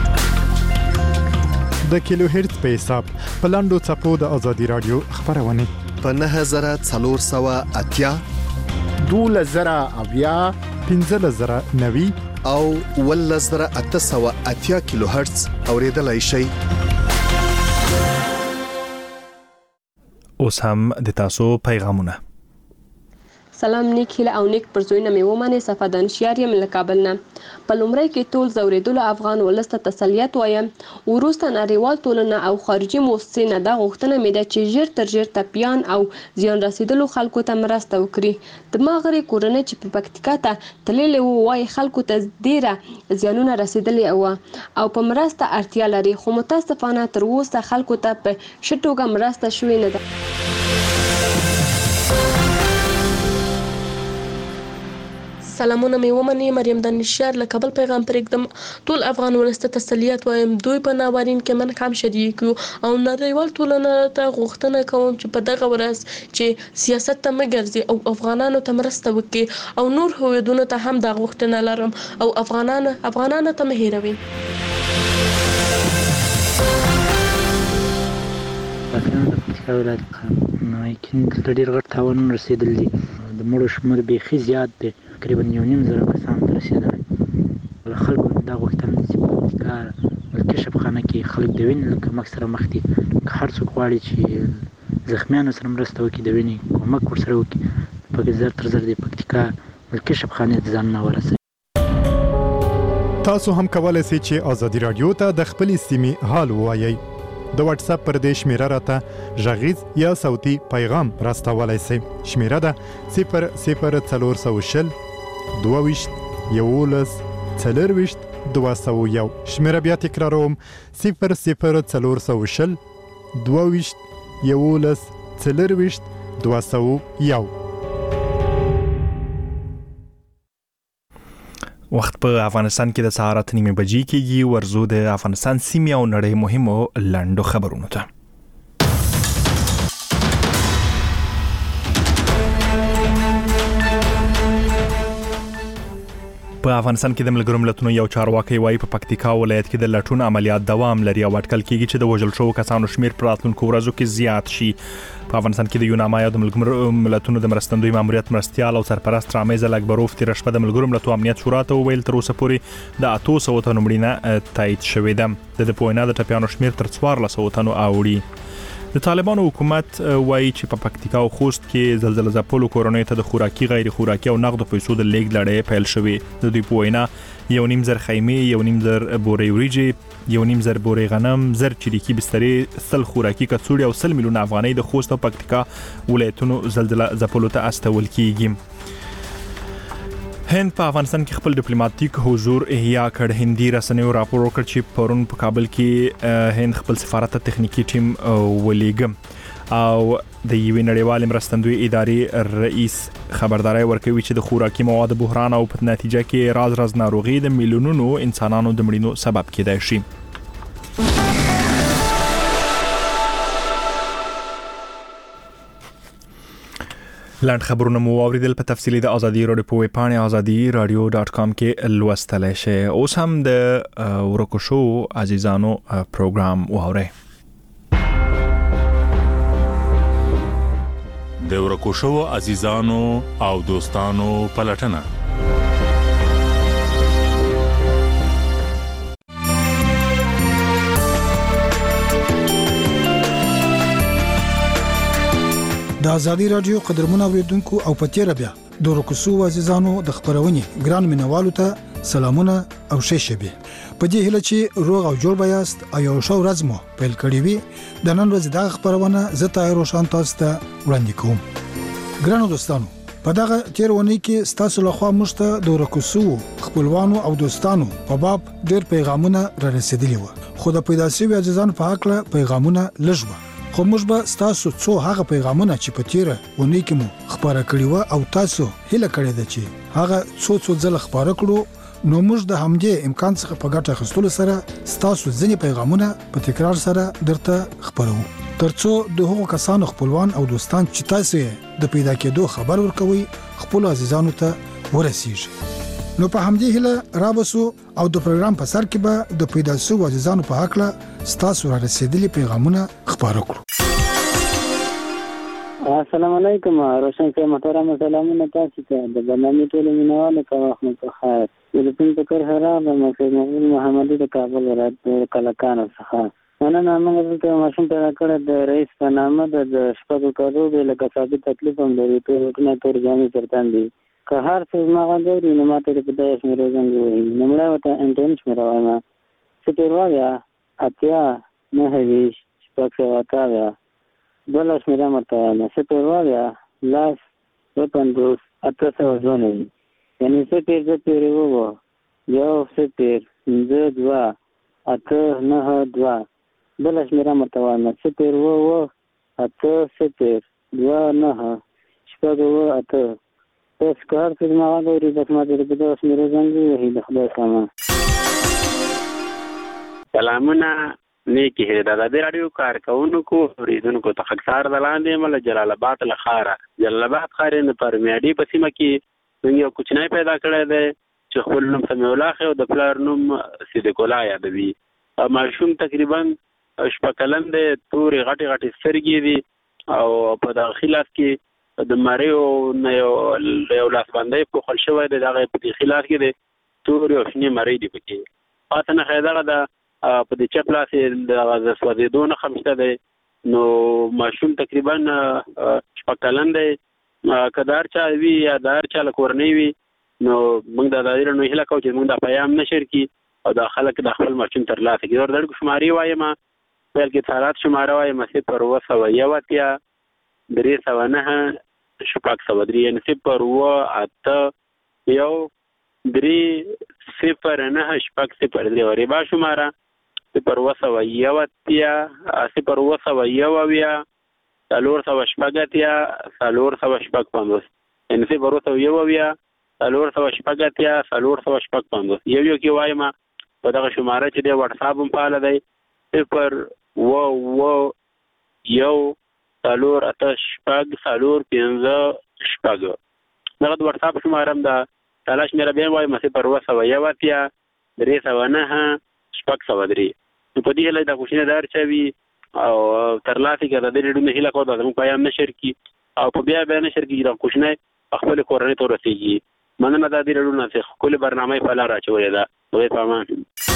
د کیلو هرتز په حساب په لاندو چپو د آزادي رادیو خبرونه په 9480 2000 1590 او 1880 کیلو هرتز اوریدلای شئ. اوس هم د تاسو پیغامونه. سلام نیک هیله او نیک پرزوینه مې ومنه صفه دانشیار یم له کابل نه. په لومړی کې ټول زوریدلو افغان ولسته تسلیت وایم. وروسته نړیوال ټولنه او خارجي موسسې نه دا غوښتنه مې ده چې ژر تر ژره ټپیان او زیان رسیدلو خلکو ته مرسته وکړي. د ما غړي کورنۍ چې په پکتیکا ته تللې وو وایي خلکو ته ډیره زیانونه رسیدلي او په مرسته اړتیا لري، خو متاسفانه تر اوسه خلکو ته په ښه توګه مرسته شوې نه ده. سلامونه مې ومني مریم دانشیار له کابل پیغام پرېږدم. ټول افغان ولسته تسلیت وایم. دوی په ناورین کې من هم شریک یو او نړیوال ټولنه ته غوښتنه کوم چې په دغه ورځ چې سیاست ته مګرځي او افغانانو ته مرسته وکړي او نور هویدونو ته هم دا غوښتنه لرم او افغانانو ته مه هېروي. یقین دلته ډېر غټ تاوانونه رسېدل دي. د مړو شمېر بیخي زیات دی، تقریبا 1,500 کسان ته رسېدلی. له خلکو دا غوښتنه ده چې په پکتیکا کشف خانه کې خلک د وینې له کمک سره مخ دي. که هر څوک غواړي چې زخمیانو سره مرسته وکړي، د وینې کمک ورسره وکړي، په زر تر زر د پکتیکا کشف خانې ته ځانونه ورسوي. تاسو هم کولای شئ چې آزادي رادیو ته د خپلې سیمې حال ووایئ. د واتس اپ پر دې شمیره راته غږیز یا صوتي پیغام راستولای شئ. شمیره ده 00400 22 11 40 201. شمیره بیا تکراروم 00400 22 11 40 201. وخت په افغانستان کې د سهار 8:30 بجې کېږي. ورزو د افغانستان سیمې او نړۍ مهمو لنډو خبرونو ته. په افغانستان کې د ملګرو ملتونو یو چارواکي وایي په پکتیکا ولایت کې د لټون عملیات دوام لري او اټکل کېږي چې د وژل شوو کسانو شمیر په راتلونکو ورځو کې زیات شي. په افغانستان کې د یوناما یا د ملګرو ملتونو د مرستندوی ماموریت مرستيال او سرپرست رامز الاکبروف تیر شپه د ملګرو ملتونو امنیت شورا ته ویل تر اوسه پورې د 800 تنو مړینه تایید شوې ده. د پوینا د ټپیانو شمیر تر 1400 تنو اوړي. د طالبانو حکومت وایي چې په پکتیکا او خوست کې زلزلې ځپلو کورونې ته د خوراکي غیر خوراکي او نقد پیسو د لیږد لړۍ پیل شوې. د دوی پوینا 1.5 زر خیمه 1.5 زر بورې وریجې 1.5 زر بورې غنم زر چریکي بسترې 100 خوراکي کڅوړې او 100 میلیونه افغانۍ د خوست او پکتیکا ولایتونو زلزلې ځپلو ته استول کیږي. هند په افغانستان کې خپل ډیپلوماټیک حضور احیا کړ. هندي رسنیو راپور وکړ چې پرون په کابل کې هند خپل سفارت ته تخنیکی ټیم ولېږ او د یوې نړیوالې مرستندوی ادارې رئیس خبرداري ورکوي چې د خوراکي مواد بحران او په نتیجه کې راز ناروغي د میلیونونو انسانانو د مړینو سبب کېدای شي. لاند خبرونه مو اوریدل. په تفصیلی د ازادي رادیو په ویبپاڼه azadi.radio.com کې لوستلای شئ. اوس هم د ورکو شو عزیزانو پروګرام واورئ. د ورکو شو عزیزانو او دوستانو پلټنه. د ازادي رادیو قدرمن اوریدونکو او پتیره بیا د ورکوسو عزیزانو د خبرونې ګران مینوالو ته سلامونه او ښه شبي. په دې هیله چې روغ او جوړ بیاست او یو شو ورځ مو پیل کړی وي. د نن ورځې د خبرونه زه تایر روشن تاسو ته وړاندې کوم. ګرانو دوستانو په دغه تیرونی کې ستاسو لخوا موږ ته د ورکوسو خپلوانو او دوستانو په باب ډېر پیغامونه را رسیدلي وو. خو د پیدا شوی عزیزانو په حق له پیغامونه لږ خو موږ به تاسو څو هغه پیغامونه چې په تیره ونی کې مو خبره کړی و او تاسو هله کړی د چې هغه څو ځله خبره کړو نو موږ د همدې امکان څخه په ګټه اخیستلو سره تاسو ځینې پیغامونه په تکرار سره درته خبرو ترڅو د هغو کسانو خپلوان او دوستان چې تاسو د پیدا کېدو خبر ورکوي خپل عزیزانو ته ورسیږي. نو په همدې هله رابسو او د پروګرام په سر کې به د پیدا شو عزیزانو په حق له تاسو را رسیدلي پیغامونه خبرو کړو. السلام علیکم روشن صاحب محترم سلامونه تاسو ته د برنامه ټول مینوالو ته احمد خیر د پین فکر حرام د محمد محمدي د کابل ولایت کلکان څخه نن موږ ته ماشوم پیدا کړ د رئیس په نامه د شپږ کارو د لکه تکلیف هم لري ته ټول ترجمه ترتان دي که هر څه ما غوړي نو ماته د بدايه شمیرو څنګه وي نو مړه وته انټرنیټ شمیرو ما ستوروایا اتیا نه هیڅ شپږ واتایا بل شمیره متواله ستوروایا لاس وپندوس اته ځونه یعنی څه پیر وو یو څه پیر د دوا اته نه دوا بل شمیره متواله څه پیر وو اته څه پیر دوا نه شپږ وو اته تاسو کار څه ما غوړي د ما د بدو شمیره څنګه وي د خدای سامان سلامونه نیکی هدا د رادیو کارکونکو اوریدونکو ته خکسار دلاندې مل جلال آباد لخاره جلال آباد خارې نه پرمیاډي په سیمه کې یو کوچنی پیدا کړی دی چې خپل نوم سمیع الله خو د پلار نوم صدیق الله یادوي. ماشوم تقریبا شپږ کلن دی تورې غټي سترګې دي او په داخلاف کې د مریو نه یو لاس باندې په خل شوی دی دغه په داخلاف کې دی تورې او شنې مری دي پکې پاتنه خیدره ده په دې چپلاسې د سوځېدو نه خمسته دی نو ماشوم تقریبا شپږ کلن دی کدار چا وی یا دار چا لکورنی وی نو موږ د دایره نو هله کوو چې موږ د پیام نشر کی او د خلک د خپل ماشوم تر لاسه کې ورته شماري وایم بلکې ثالث شماره وایم چې پر وسو یوتیا 309 شپږ سو درې ان چې پر و اته یو 309 شپږ صفر درې ورې با شماره پر وسو یوتیا پر وسو یوویا سالور سو شپږتیا سالور سو شپږ پندوس ان چې پر وسو یوویا 480 450 یو کې وایم په دغه شماره چې د واتس اپ هم فعال دی 0 دغه واتس اپ شماره هم ده تلاش مې را بیا وایم 0 3 په دې هله د کوشنه دار چوي او ترلاسي کې د دې ډېرو هله کو د موږ پیغام نشر کی او په بیا نشر کی د کوشنه خپل کورنۍ ته رسیږي مننه د دې ډېرو نه خپل برنامه په لار اچولې ده دوی په امان.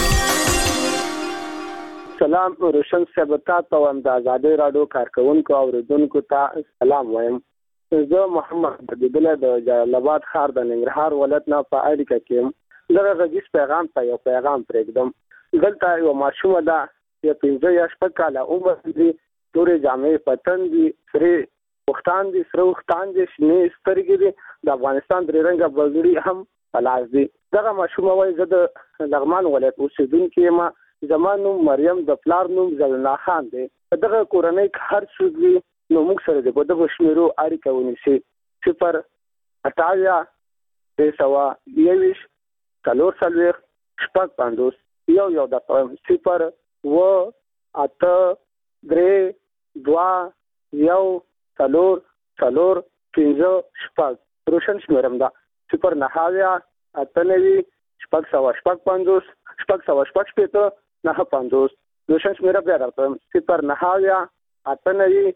سلام روشن صاحب تاسو هم د آزادۍ رادیو کارکونکو او اوریدونکو ته سلام وایم. زه محمد بدیل د جلال آباد ښار د ننګرهار ولایت نه په اړیکه کې دغه غږیز پیغام ته یو پیغام پرېږدم. دلته یو ماشومه ده چې 15 یا 16 کاله عمر لري، تورې جامې پتن دي، سره وختان دي، شنې سترګې دي، د افغانستان درې رنګه بلګړي هم پلاس دي. دغه ماشومه وایي زه د لغمان ولایت اوسېدونکې یم، زما نوم مریم، د پلار نوم زلنا خان دی. دغه کورنۍ هر څوک وي نو موږ سره د بدو شمیرو اړیکه ونیسي 0 28 321 440 55 یو د 0 و 8 3 2 1 4 4 5 روشن شمیرم ده 0 9 98 55 55 روشن شمیره بیا درته 0 9 98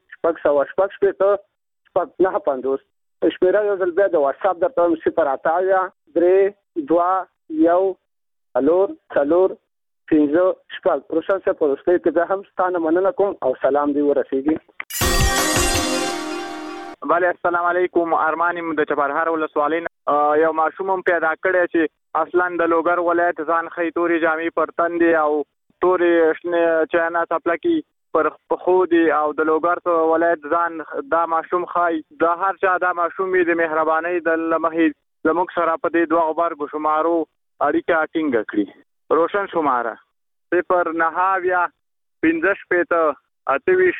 55 شمیره یو ځل بیا د واتس اپ درته 0 8 3 2 1 4 5 روشن صاحب په اوسه کې به هم ستانه مننه کوم او سلام دی ورسیږي. بله السلام علیکم. ارمان د چپرهار ولسوالۍ یو ماشوم پیدا کړی چې اصلا د لوګر ولایت ځان خې توري جامې پر تندې او توري شنه چانا چپلکی پر پخو دي او د لوګر ولایت ځان دا ماشوم خای د هر چا دا ماشوم د مهرباني د لمحې زموږ سره په دې دوه غبر ګشمارو اړیکه ټینګ کړی. روشن شماره 0 9 15 28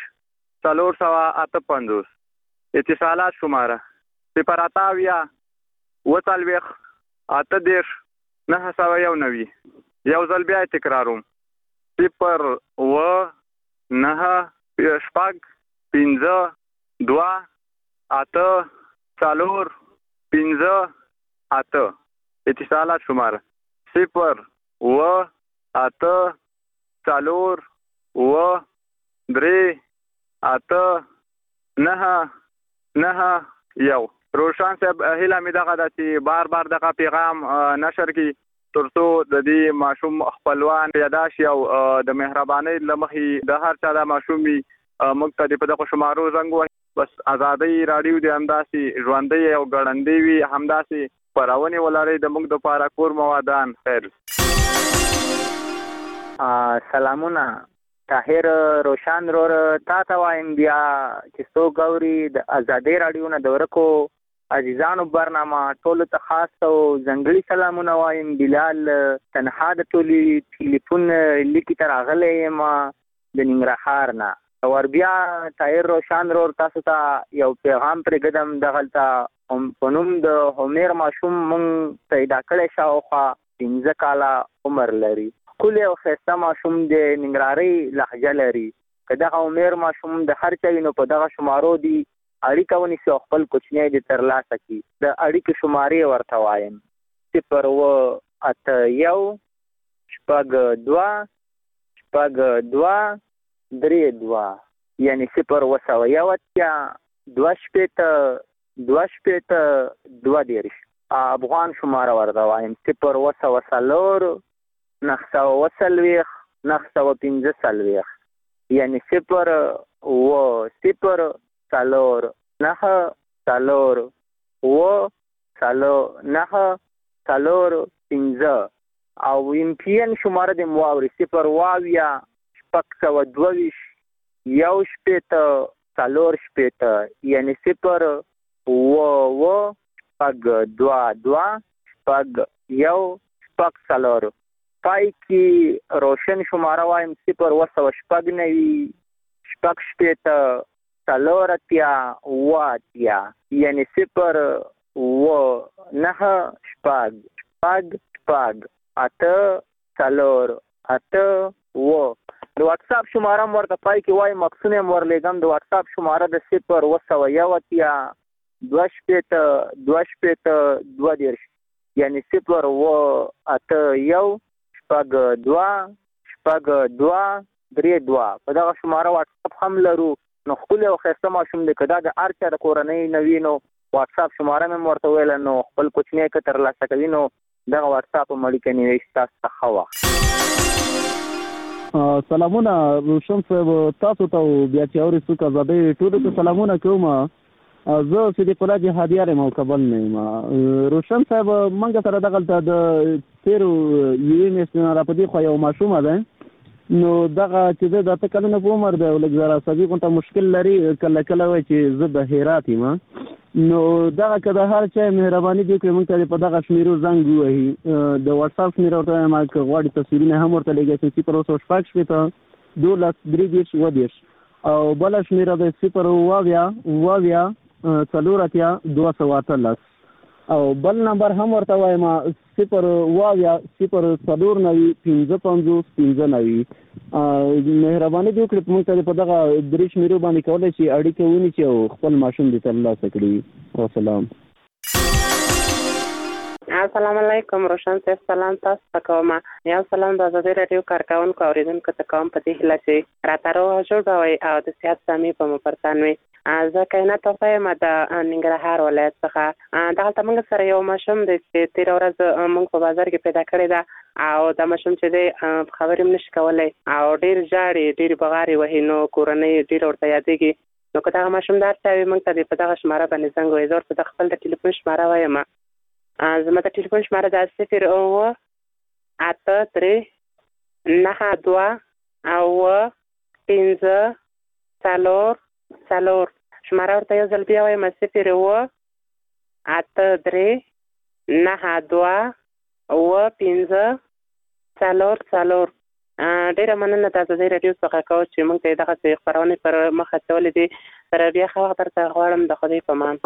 455 اتصالات شماره 0 8 وصالويخ 8 990 یو ځل بیا تکراروم 0 و 9 5 2 8 4 5 8 اتصالات شماره 0 و 8 4 و 3 8 9 یو. روشن صاحب هیله مې دغه د چې بار دغه پیغام نشر کی ترڅو د دې ماشوم خپلوان پیدا شي او د مهرباني لمحې د هر چا د ماشومي مقتدی په دغه شمارو زنګ وای. بس آزادۍ رادیو د همداسي ژوندۍ او ګړندۍ وي، همداسي پرونی ولري د موږ د پاره کور موادان. خیر سلامونه طاهر روشن رور تا وایم بیا چې څو ګوري د آزادۍ رادیو نه د ورکو عزیزانو برنامه ټول ته خاص او ځنګړي سلامونه وایم. بلال تنها د ټولي ټلیفون لیکي تر اغله ما د ننګرهار نه ور بیا طاهر روشن رور تاسو ته یو پیغام پرېږدم. دغلته پنوم د همیر ماشوم مونږ پیدا کړی شاوخوا 15 کاله عمر لري. کله او خسته ماشوم د ننګرهاري لهجه لري. که دغه همیر ماشوم د هر چا وینو په دغه شمارو دی اړیکه ونیسي او خپل کوچنی د ترلاسه کړي. د اړیکې شمارې ورته وایم 0 و 8 1 2 3 2 یعنی 0 و 2 افغان شماره ورته وایم 0 و 915 یعنی 0 و 0 4 9 4 و 9 4 15 او امپین شماره د مواوري 0 واویا 622 یو شپته 4 یعنی 0 و 2 یو 4 پای کی روشن شماره وایم 0 و 9 یعنی 0 و 9 شپږ شپږ شپږ 8 4 8 و د واتس اپ شماره ورته پای کې وای مقصونه ورلېګم د واتس اپ شماره د 0 2 شپېته 2 شپېته 2 یعنی 0 و 8 1 شپږ 2 شپږ 2 3 2 په دغه شماره واتس اپ هم لرو نو خپل او خسته ماشوم د کدا د ارچا د کورنۍ نوینو واتس اپ شماره مې ورته ویل نو خپل کوچنی کتر لا سکوي نو دغه واتس اپ مړی کني تاسو خوا سلامونه روشن صاحب تاسو ته بیا چې اوري څوک آزادۍ ټول ته سلامونه کوم زه صدیق الله جهادیار یم او کابل نه یم روشن صاحب منګه سره دغه د تیر یوې میاشتې را پدې خو یو ماشوم ده نو دغه چې د تکلنه په عمر ده ولګ زرا سبي کومه مشکل لري کله کله وای چې زه د هرات یم نو دغه کده هر چا مهرباني دې کړې موږ ته په دغه شمیرو زنګ ووهي د واتس اپ شمیرو ته ما غواړي تصویرونه هم ورته لګي چې پر اوسه شپږ شپې 2 او بل شمیره د 0 څلوراتیا 213 او بل نمبر هم ورته وایم 0 څلورنوي 55 مهرباني دې وکړئ موږ ته په دغه درې شمیرو باندې کولای شي اړیکه ونیسي او خپل ماشوم دې ترلاسه کړي والسلام السلام علیکم روشن صاحب سلام تاسو ته کوم یا سلام د ازادي رادیو کارکونکو اوریدونکو ته کوم په دې هیله چې راتارو جوړوي او د سیاست سمي په مپرسانوي زه کینه ته یم د ننګرهار ولایت څخه دغه موږ سره یو ماشوم د تیر ورځ موږ په بازار کې پیدا کړی دا او د ماشوم چې د خبرې نشي کولای او ډیر جاړي ډیر بغاري وهي نو کورنۍ ډیر ورته یادېږي نو که دا ماشوم دار چې موږ ته په دغه شماره باندې څنګه وي زه ورته خپل د ټلیفون شماره وایم زما د ټلیفون شماره د 0 8 3 9 2 او 5 4 شماره ورته یو ځل بیا وایم 0 8 3 9 2 او 5 4 ډیره مننه د ازادي رادیو څخه کوم چې موږ ته دغه خبرونه پر مخ اچولې دي تر بیا خو درته غواړم د خدای په امان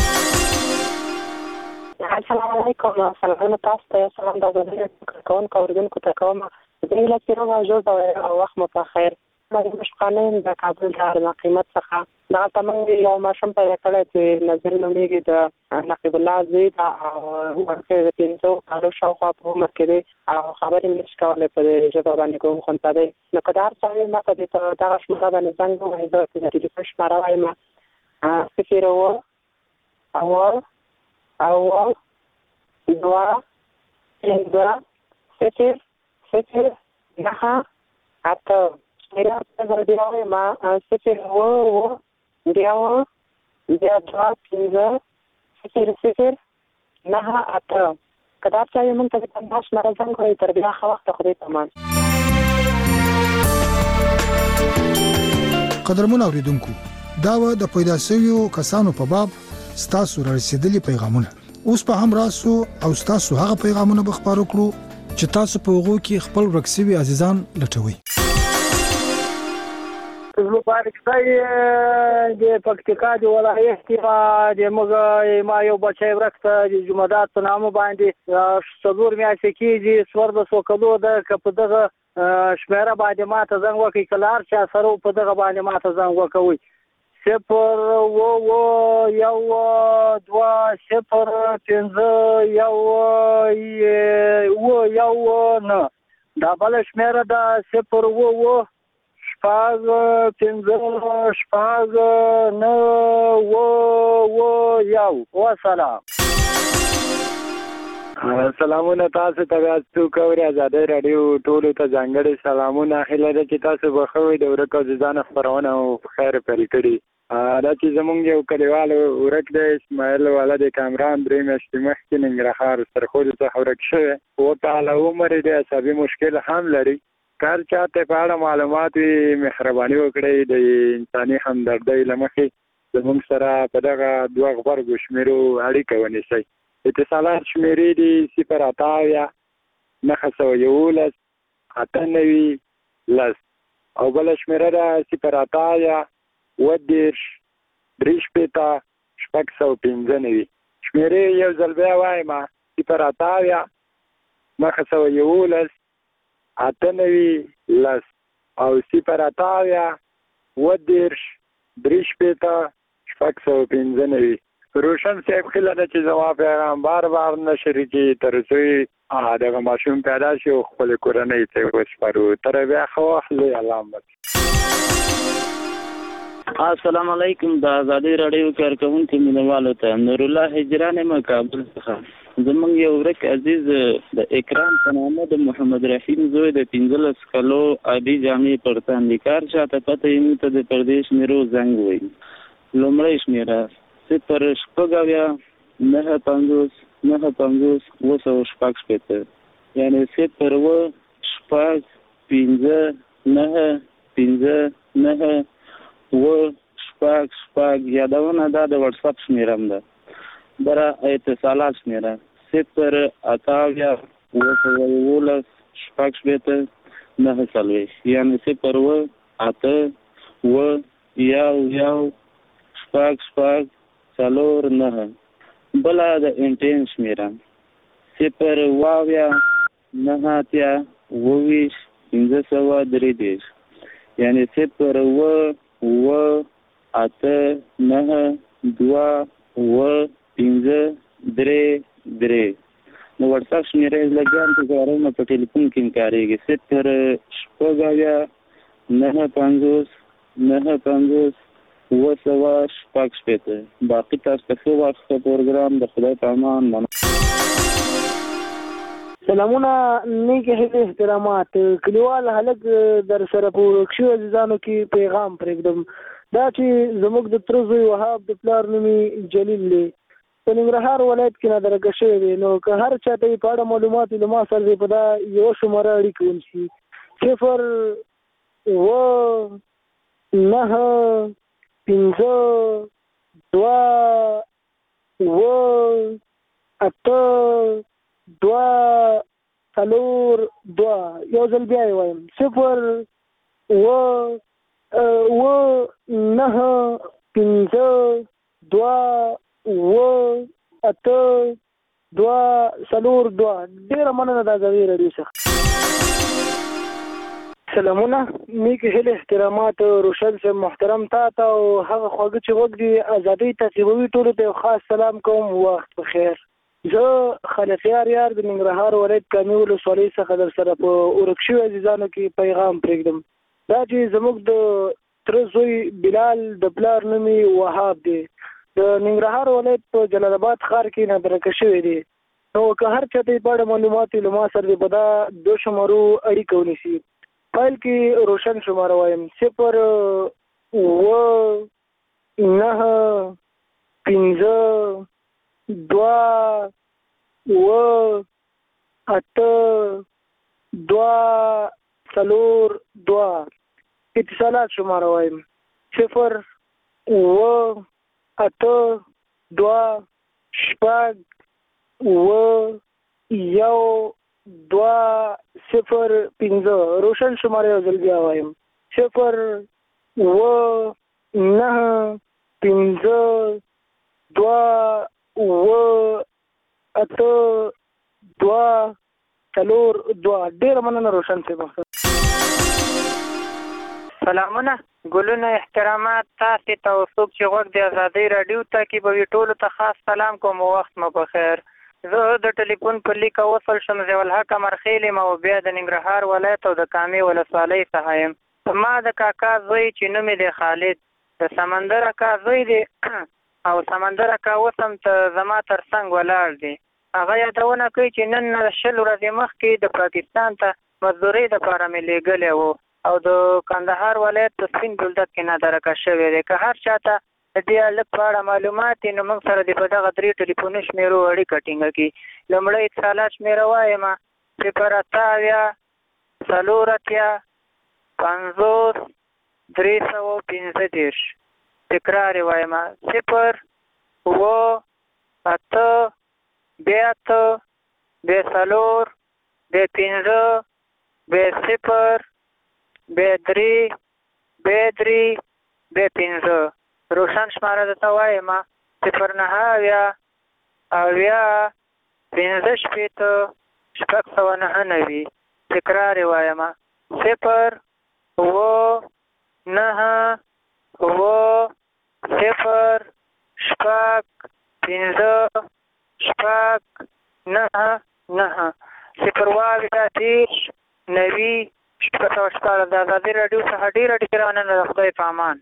السلام علیکم سلام تاسو ته سلام د ازادي رادیو کوونکو اوریدونکو ته کوم د دې لپاره موجود او وخت مو په خیر د مشقانه د کابل د قیمت څخه دا تمام یو ماشوم پیدا کړی چې نظر نومیږي د نقیب الله زید او ورته د پینځو کالو شاوخوا په عمر کې او خبرې نشي کولای په ژبه باندې کوم خونته دی نو کدار څومره ماته د دغه شماره باندې څنګه وایي د ټلیفون شماره وایم 0 اول 2 0 0 9 8 Mira, dia ma 0 dia 2 0 9 8 کدا چې موږ ته په تاسو مره څنګه کوي تر بیا خو وخت خو دې تمام قدرمن اوریدونکو دا و د پیدا شویو کسانو په باب ستاسو رسیدلي پیغامونه اوس په هم راسو او ستاسو هغه پیغامونه بخبرو کړو چې تاسو په وګو کې خپل ورکسوي عزیزان لټوي مبارک دی د پکتیکا د ولایت کې د موږ ما یو بچی ورکته د جمعدات په نامه باندې څلور میاشتې کېږي سوړ د سوکلو د په دغه شمیره باندې ماته زنګ وکړي کلار چې سره په دغه باندې ماته زنګ وکوي 0 1 2 0 5 1 دا بل شمیره د 0 شپاگ 15 شپاگ 9 و سلام سلامونه تاسو ته څوک اوري ازادي رادیو ټول ته ځانګړي سلامونه هله چې تاسو بخوي د ورکو ځان خبرونه او خیر پرې کړی دا چې زمونږ یو کلیوال ورک دی اسماعیل ولادت کامران درې میاشتې مخکې ننګرهار سرخوږ څخه ورک شوی او تعالی عمر دې عصبي مشکل هم لري کار چاته په اړه معلومات وي مهرباني وکړئ د انساني همدردۍ لمخې زموږ سره په دغه دوه غبرګو شمیرو اړیکه ونیسئ اتصالات شمیرې دي 0 911 98 او بل شمیره ده 0 10 3 شپږ 695 شمیرې یو ځل بیا وایم 0 مخه 11 98 لس او 0 ودیرش 3 روشن صاحب خیلی ده چې زما پیغام بار نشر کړي تر څو دغه ماشوم پیدا شي او خپل کورنۍ ته وسپارو تر بیا خو اخلي علامت. السلام علیکم د آزادی رادیو کارکونکو مینوالو ته نور الله هجران ما کابل څخه زمونږ یو ورک عزیز د اکرام په نامه د محمد رحیم زوی د 15 کلو عادي جامع پرتان لیکار شاته پته یې ته د پردیش میرو زنګ وای لومړی شمیره 0 950 یعنی 0 شپږ 15 9 و شپږ یادونه دا د واتس اپ شمیرم ده برا اتصالات شمیره 0 اتاویا و سوال شپږ 9 یعنی 0 اته و یاو شپږ 4 بلا د انټین شمیره 0 واویا 9 اتیا 530 یعنی 0 و اته 9 2 و 5 نو واتس اپ شمیره لګیان ته کارونه په ټلیفون کې کاریږي 0 شپږ 950 و سوا شپږ باقي تاسو ته وخت پروګرام د خدای په امان سلامونه نیک هیله احترامات کلیوال هلک در سره پورکشو عزیزانو کې پیغام پرېږدم دا چې زموږ د تر زوی وهاب د پلار نومي جلیل دی په ننګرهار ولایت کې نادرګه شوی دی نو که هر چا ته په اړه معلومات له ما سره په دا یو شماره اړیکه ونشي 0 و 9 5 2 و اته 2 4 2 یو ځل بیا وایم 0 و 9 5 2 و اته 2 4 2 ډیره مننه د آزادی رادیو څخه. سلامونه نیک هیله احترامات روشن سے محترم تا او هغه خواږه چې وګ دی آزادی تعقیبوي ټولو ته خاص سلام کوم وخت بخیر. زه خلفیار یار د ننګرهار ولایت کامل ولسوالۍ څخه در سره په اورکشو عزیزانو کې پیغام پرېږدم دا چې زموږ د تر زوی بلال د پلار نومي وهاب دی د ننګرهار ولایت په جلال آباد ښار کې نادرګه شوی دی نو که هر چا ته په اړه معلومات له ما سره په دا دو شمارو اړیکه ونیسي فایل کې روشن شماره وایم 0 و 9 5 2 و اته 2 4 2 اتصالات شماره وایم 0 و اته 2 شپږ و یو 2 0 5 روشن شماره یو ځل بیا وایم 0 و 9 5 2 و اته 2 4 2 ډیر مننه روشن صاحب. سلامونه ګلونه احترامات تاسو ته او څوک چې غوږ د آزادۍ رادیو ته کې به ټولو ته خاص سلام کوم وخت مو بخیر. زه د ټلیفون په لیکه وصل شم ضیاء الحق مرخیل یم او بیا د ننګرهار ولایت او د کامې ولسوالۍ څخه یم. ما د کاکا زوی چې نوم یې دی خالد د سمندر اکا زوی دی او سمندر اکا اوس هم زما تر څنګ ولاړ دی. هغه یادونه کوي چې نن 20 ورځې مخکې د پاکستان ته مزدورۍ دپاره مې لیږلی و او د کندهار ولایت په سپین بولدک کې نادرکه شوی دی. که هر چاته د دې هلک په اړه معلومات نو موږ سره د په دغه 3 ټلیفوني شمیرو اړیکه ټینګه کړي. لومړی اتصالات شمیره وایم 0 اتاویا 4 اتیا 50 315 تکرار وایم 0 و اته 2 4 5 0 3 5 روشن شماره درته وایم 0 9 اویا 15 تکرار وایم 0 9 0 شپږ 15 شپږ 9 0 واویا 30 90 شپږ. د ازادي راډیو څخه ډېره مننه. د خدای په امان.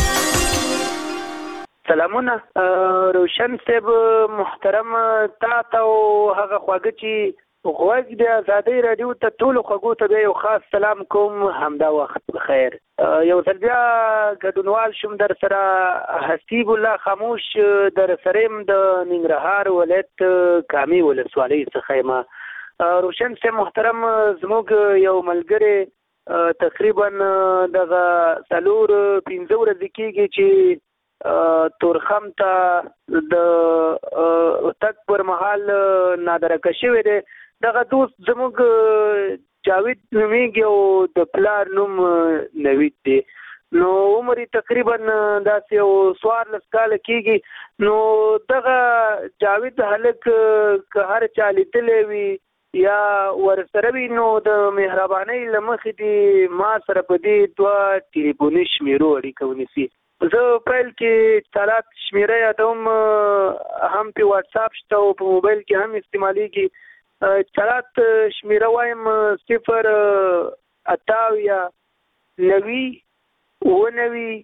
سلامونه روشن صاحب محترم، تا ته او هغه خواږه چې غوږ د ازادۍ راډیو ته ټولو خوږو ته بیا یو خاص سلام کوم. همدا وخت بخیر. یو ځل بیا ګډونوال شوم در سره حسیب الله خاموش در سره یم د ننګرهار ولایت کامې ولسوالۍ څخه یم. روشن صاحب محترم زموږ یو ملګری تقریبا دغه 4-5 ورځې کېږي چې تورخم ته د تک پر مهال نادرکه شوی دی. دغه دوست زموږ جاوید نومیږي او د پلار نوم نوید دی. نو عمر تقریبا داسې یو 14 کاله کېږي. نو دغه جاوید هلک که هر چا لیدلی وي یا ورسره وي نو د مهربانۍ له مخې دې ما سره په دې 2 ټلیفوني شمیرو اړیکه ونیسي. زه پیل کې اتصالات شمیره یادوم، هم په واتساپ شته او په موبایل کې هم استعمالیږي. اتصالات شمیره وایم 0 28 90 29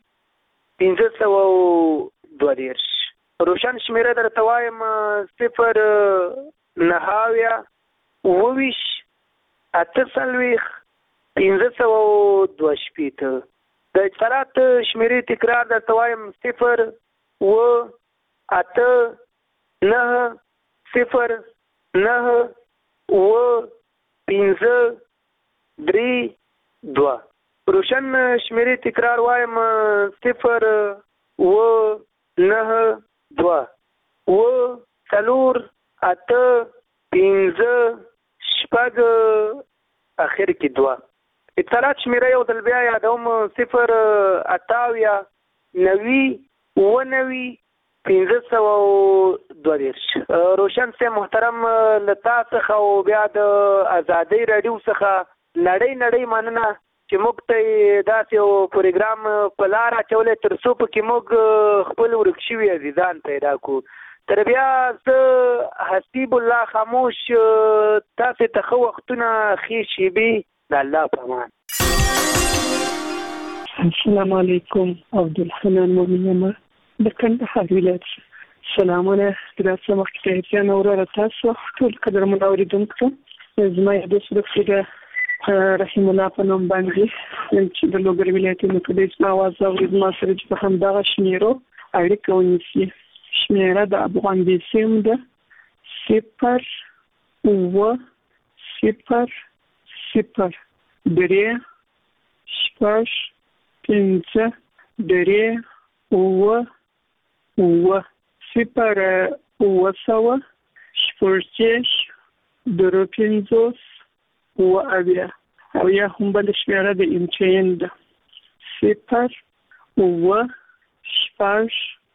532. روشن شمیره درته وایم 0 9 28 522. د اتصالات شمیرې تکرار درته وایم 0 8 9 0 9 5 3 2. روشن شمیرې تکرار وایم 0 9 2 4 8 5 شپږ اخر کې 2. اتصالات شمیره یو ځل بیا یادوم 0 28 90 29 522. روشن صاحب محترم له تا څخه او بیا د ازادۍ راډیو څخه نړۍ مننه چې موږ ته داسې یو پروګرام په لار اچولی تر څو پکې موږ خپل ورک شوي عزیزان پیدا کړو. تر بیا زه حسیب الله خاموش تاسې ته ښه وختونه ښې شیبې د الله په امان. السلام علیکم. عبدالحنان مومن یم د کندهار ولایت. سلامونه درته مخکې تحیاتیان وروره تاسو ټول قدرمن اورېدونکو. زما یاد اوس د رحیم الله په نوم باندې چې د لوګر ولایت مقدس زما اواز اوري زما سره چې په همدغه شمیرو اړیکه ونیسي. شمیره د افغان بیسیم ده 0 9 0 0 3 شپږ 5 3 9 9 0 9 شپږ 2 اویا او یا هم بل شمیره د امچین ده 0 9 شپږ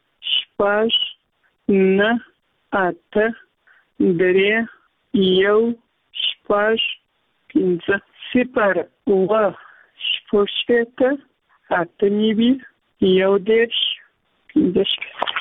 9 8 3 1 شپږ 5 0 9 شپږ 8 9 1 10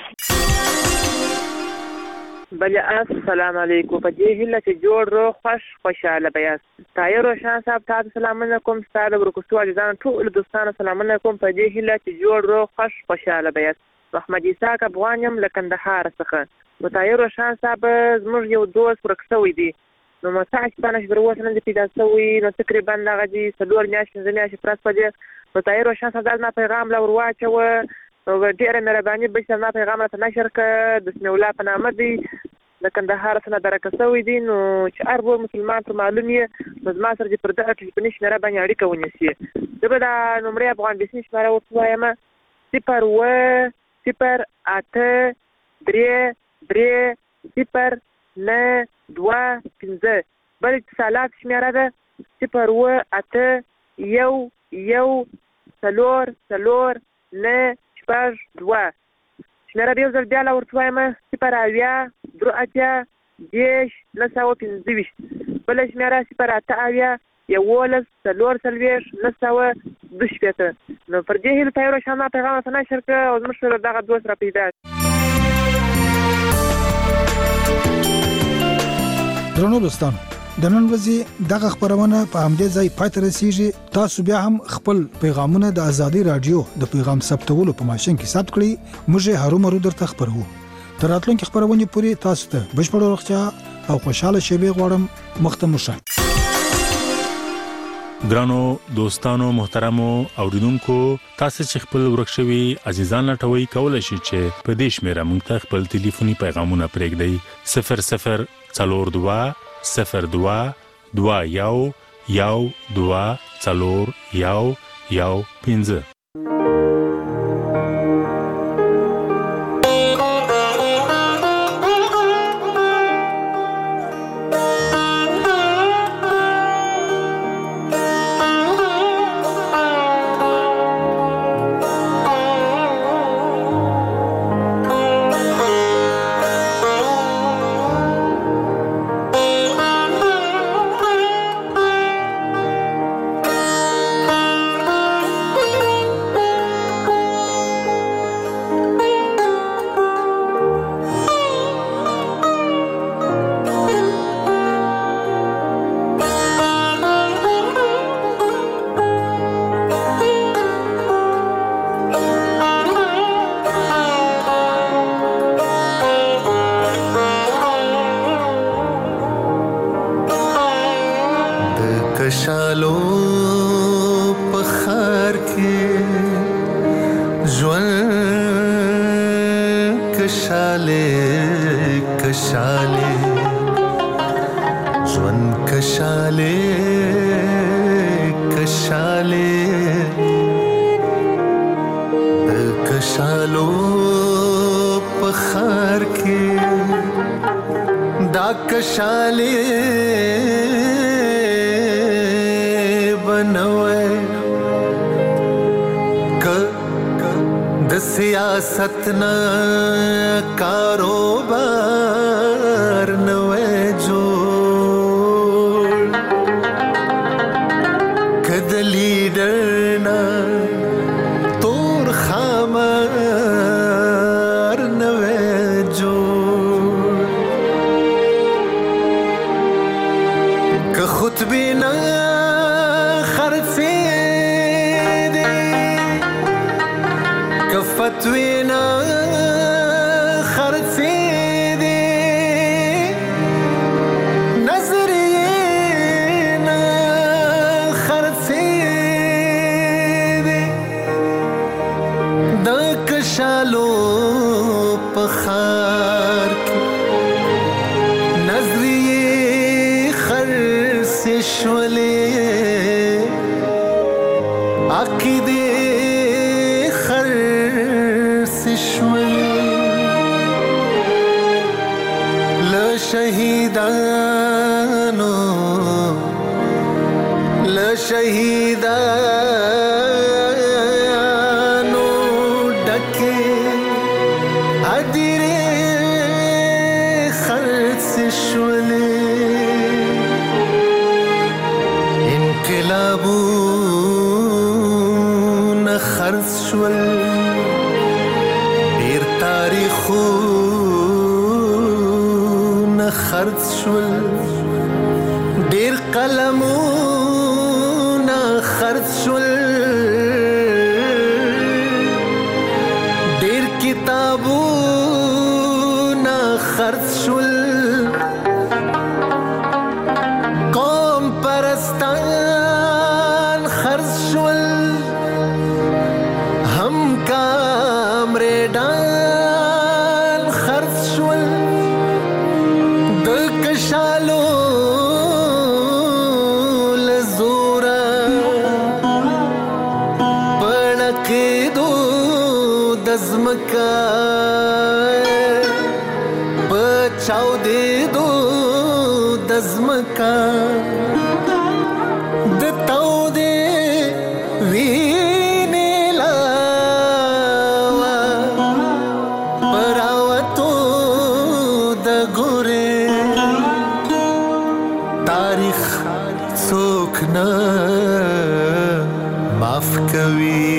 بله السلام علیکم. په دې هیله چې جوړ روغ خوشحاله به یاست. طاهر روشن صاحب تاسو سلامونه کوم. ستا د ورکوستو عزیزانو ټولو دوستانو سلامونه کوم. په دې هیله چې جوړ روغ خوشحاله به یاست. محمد اسحاق افغان یم له کندهار څخه. نو طاهر روشن صاحب زموږ یو دوست ورک شوی دی. نو متاسفانه چې تر اوسه نه دی پیدا شوی. نو تقریبا دغه دي 4 میاشتې 5 میاشتې پرس په دې. نو طاهر روشن صاحب دا پیغام لا ورواچوه. ډېره مهرباني به چې ما پیغام راته نشر کړه. بسم الله په نامه دی د کندهار څخه درکه شوی دی. نو چې هر مسلمان ته معلوم یې نو زما سره چې پر دغه ټلیفوني شمیره باندې اړیکه ونیسي. زه به دا نمرې افغان بیسیم شمیره ورته وایم 0 0 8 3 3 0 9 2 5. بل اتصالات شمیره ده 0 8 1 1 4 4 9 شپږ 2. شمیره بیا ځل بیا لا ورته وایم 0 9 3 10 925 بل شمیره 0 11 4 922 نو پر دې هیله ته روښانه پیغام ته نشر کړ او زموږ سره دغه دوست را پیدا درنو دوستانو د نن ورځې دغه خبرونه په همدې ځای پای ته رسیږي. تاسو بیا هم خپل پیغامونه د ازادي رادیو د پیغام ثبتولو په ماشين کې ثبت کړئ. موږ هرومرو درته خبرو. تر راتلونکي خبرونه پورې تاسو ته بشپړ روغتیا او خوشاله شپه غواړم. مختم شه. ګرانو دوستانو محترمو اوریدونکو تاسو چې خپل ورکشوي عزیزان لټوي کولای شئ چې په دې شمیره موږ ته خپل ټلیفوني پیغامونه پرېږدئ 0042 02 21 12 څوک نه معاف کوي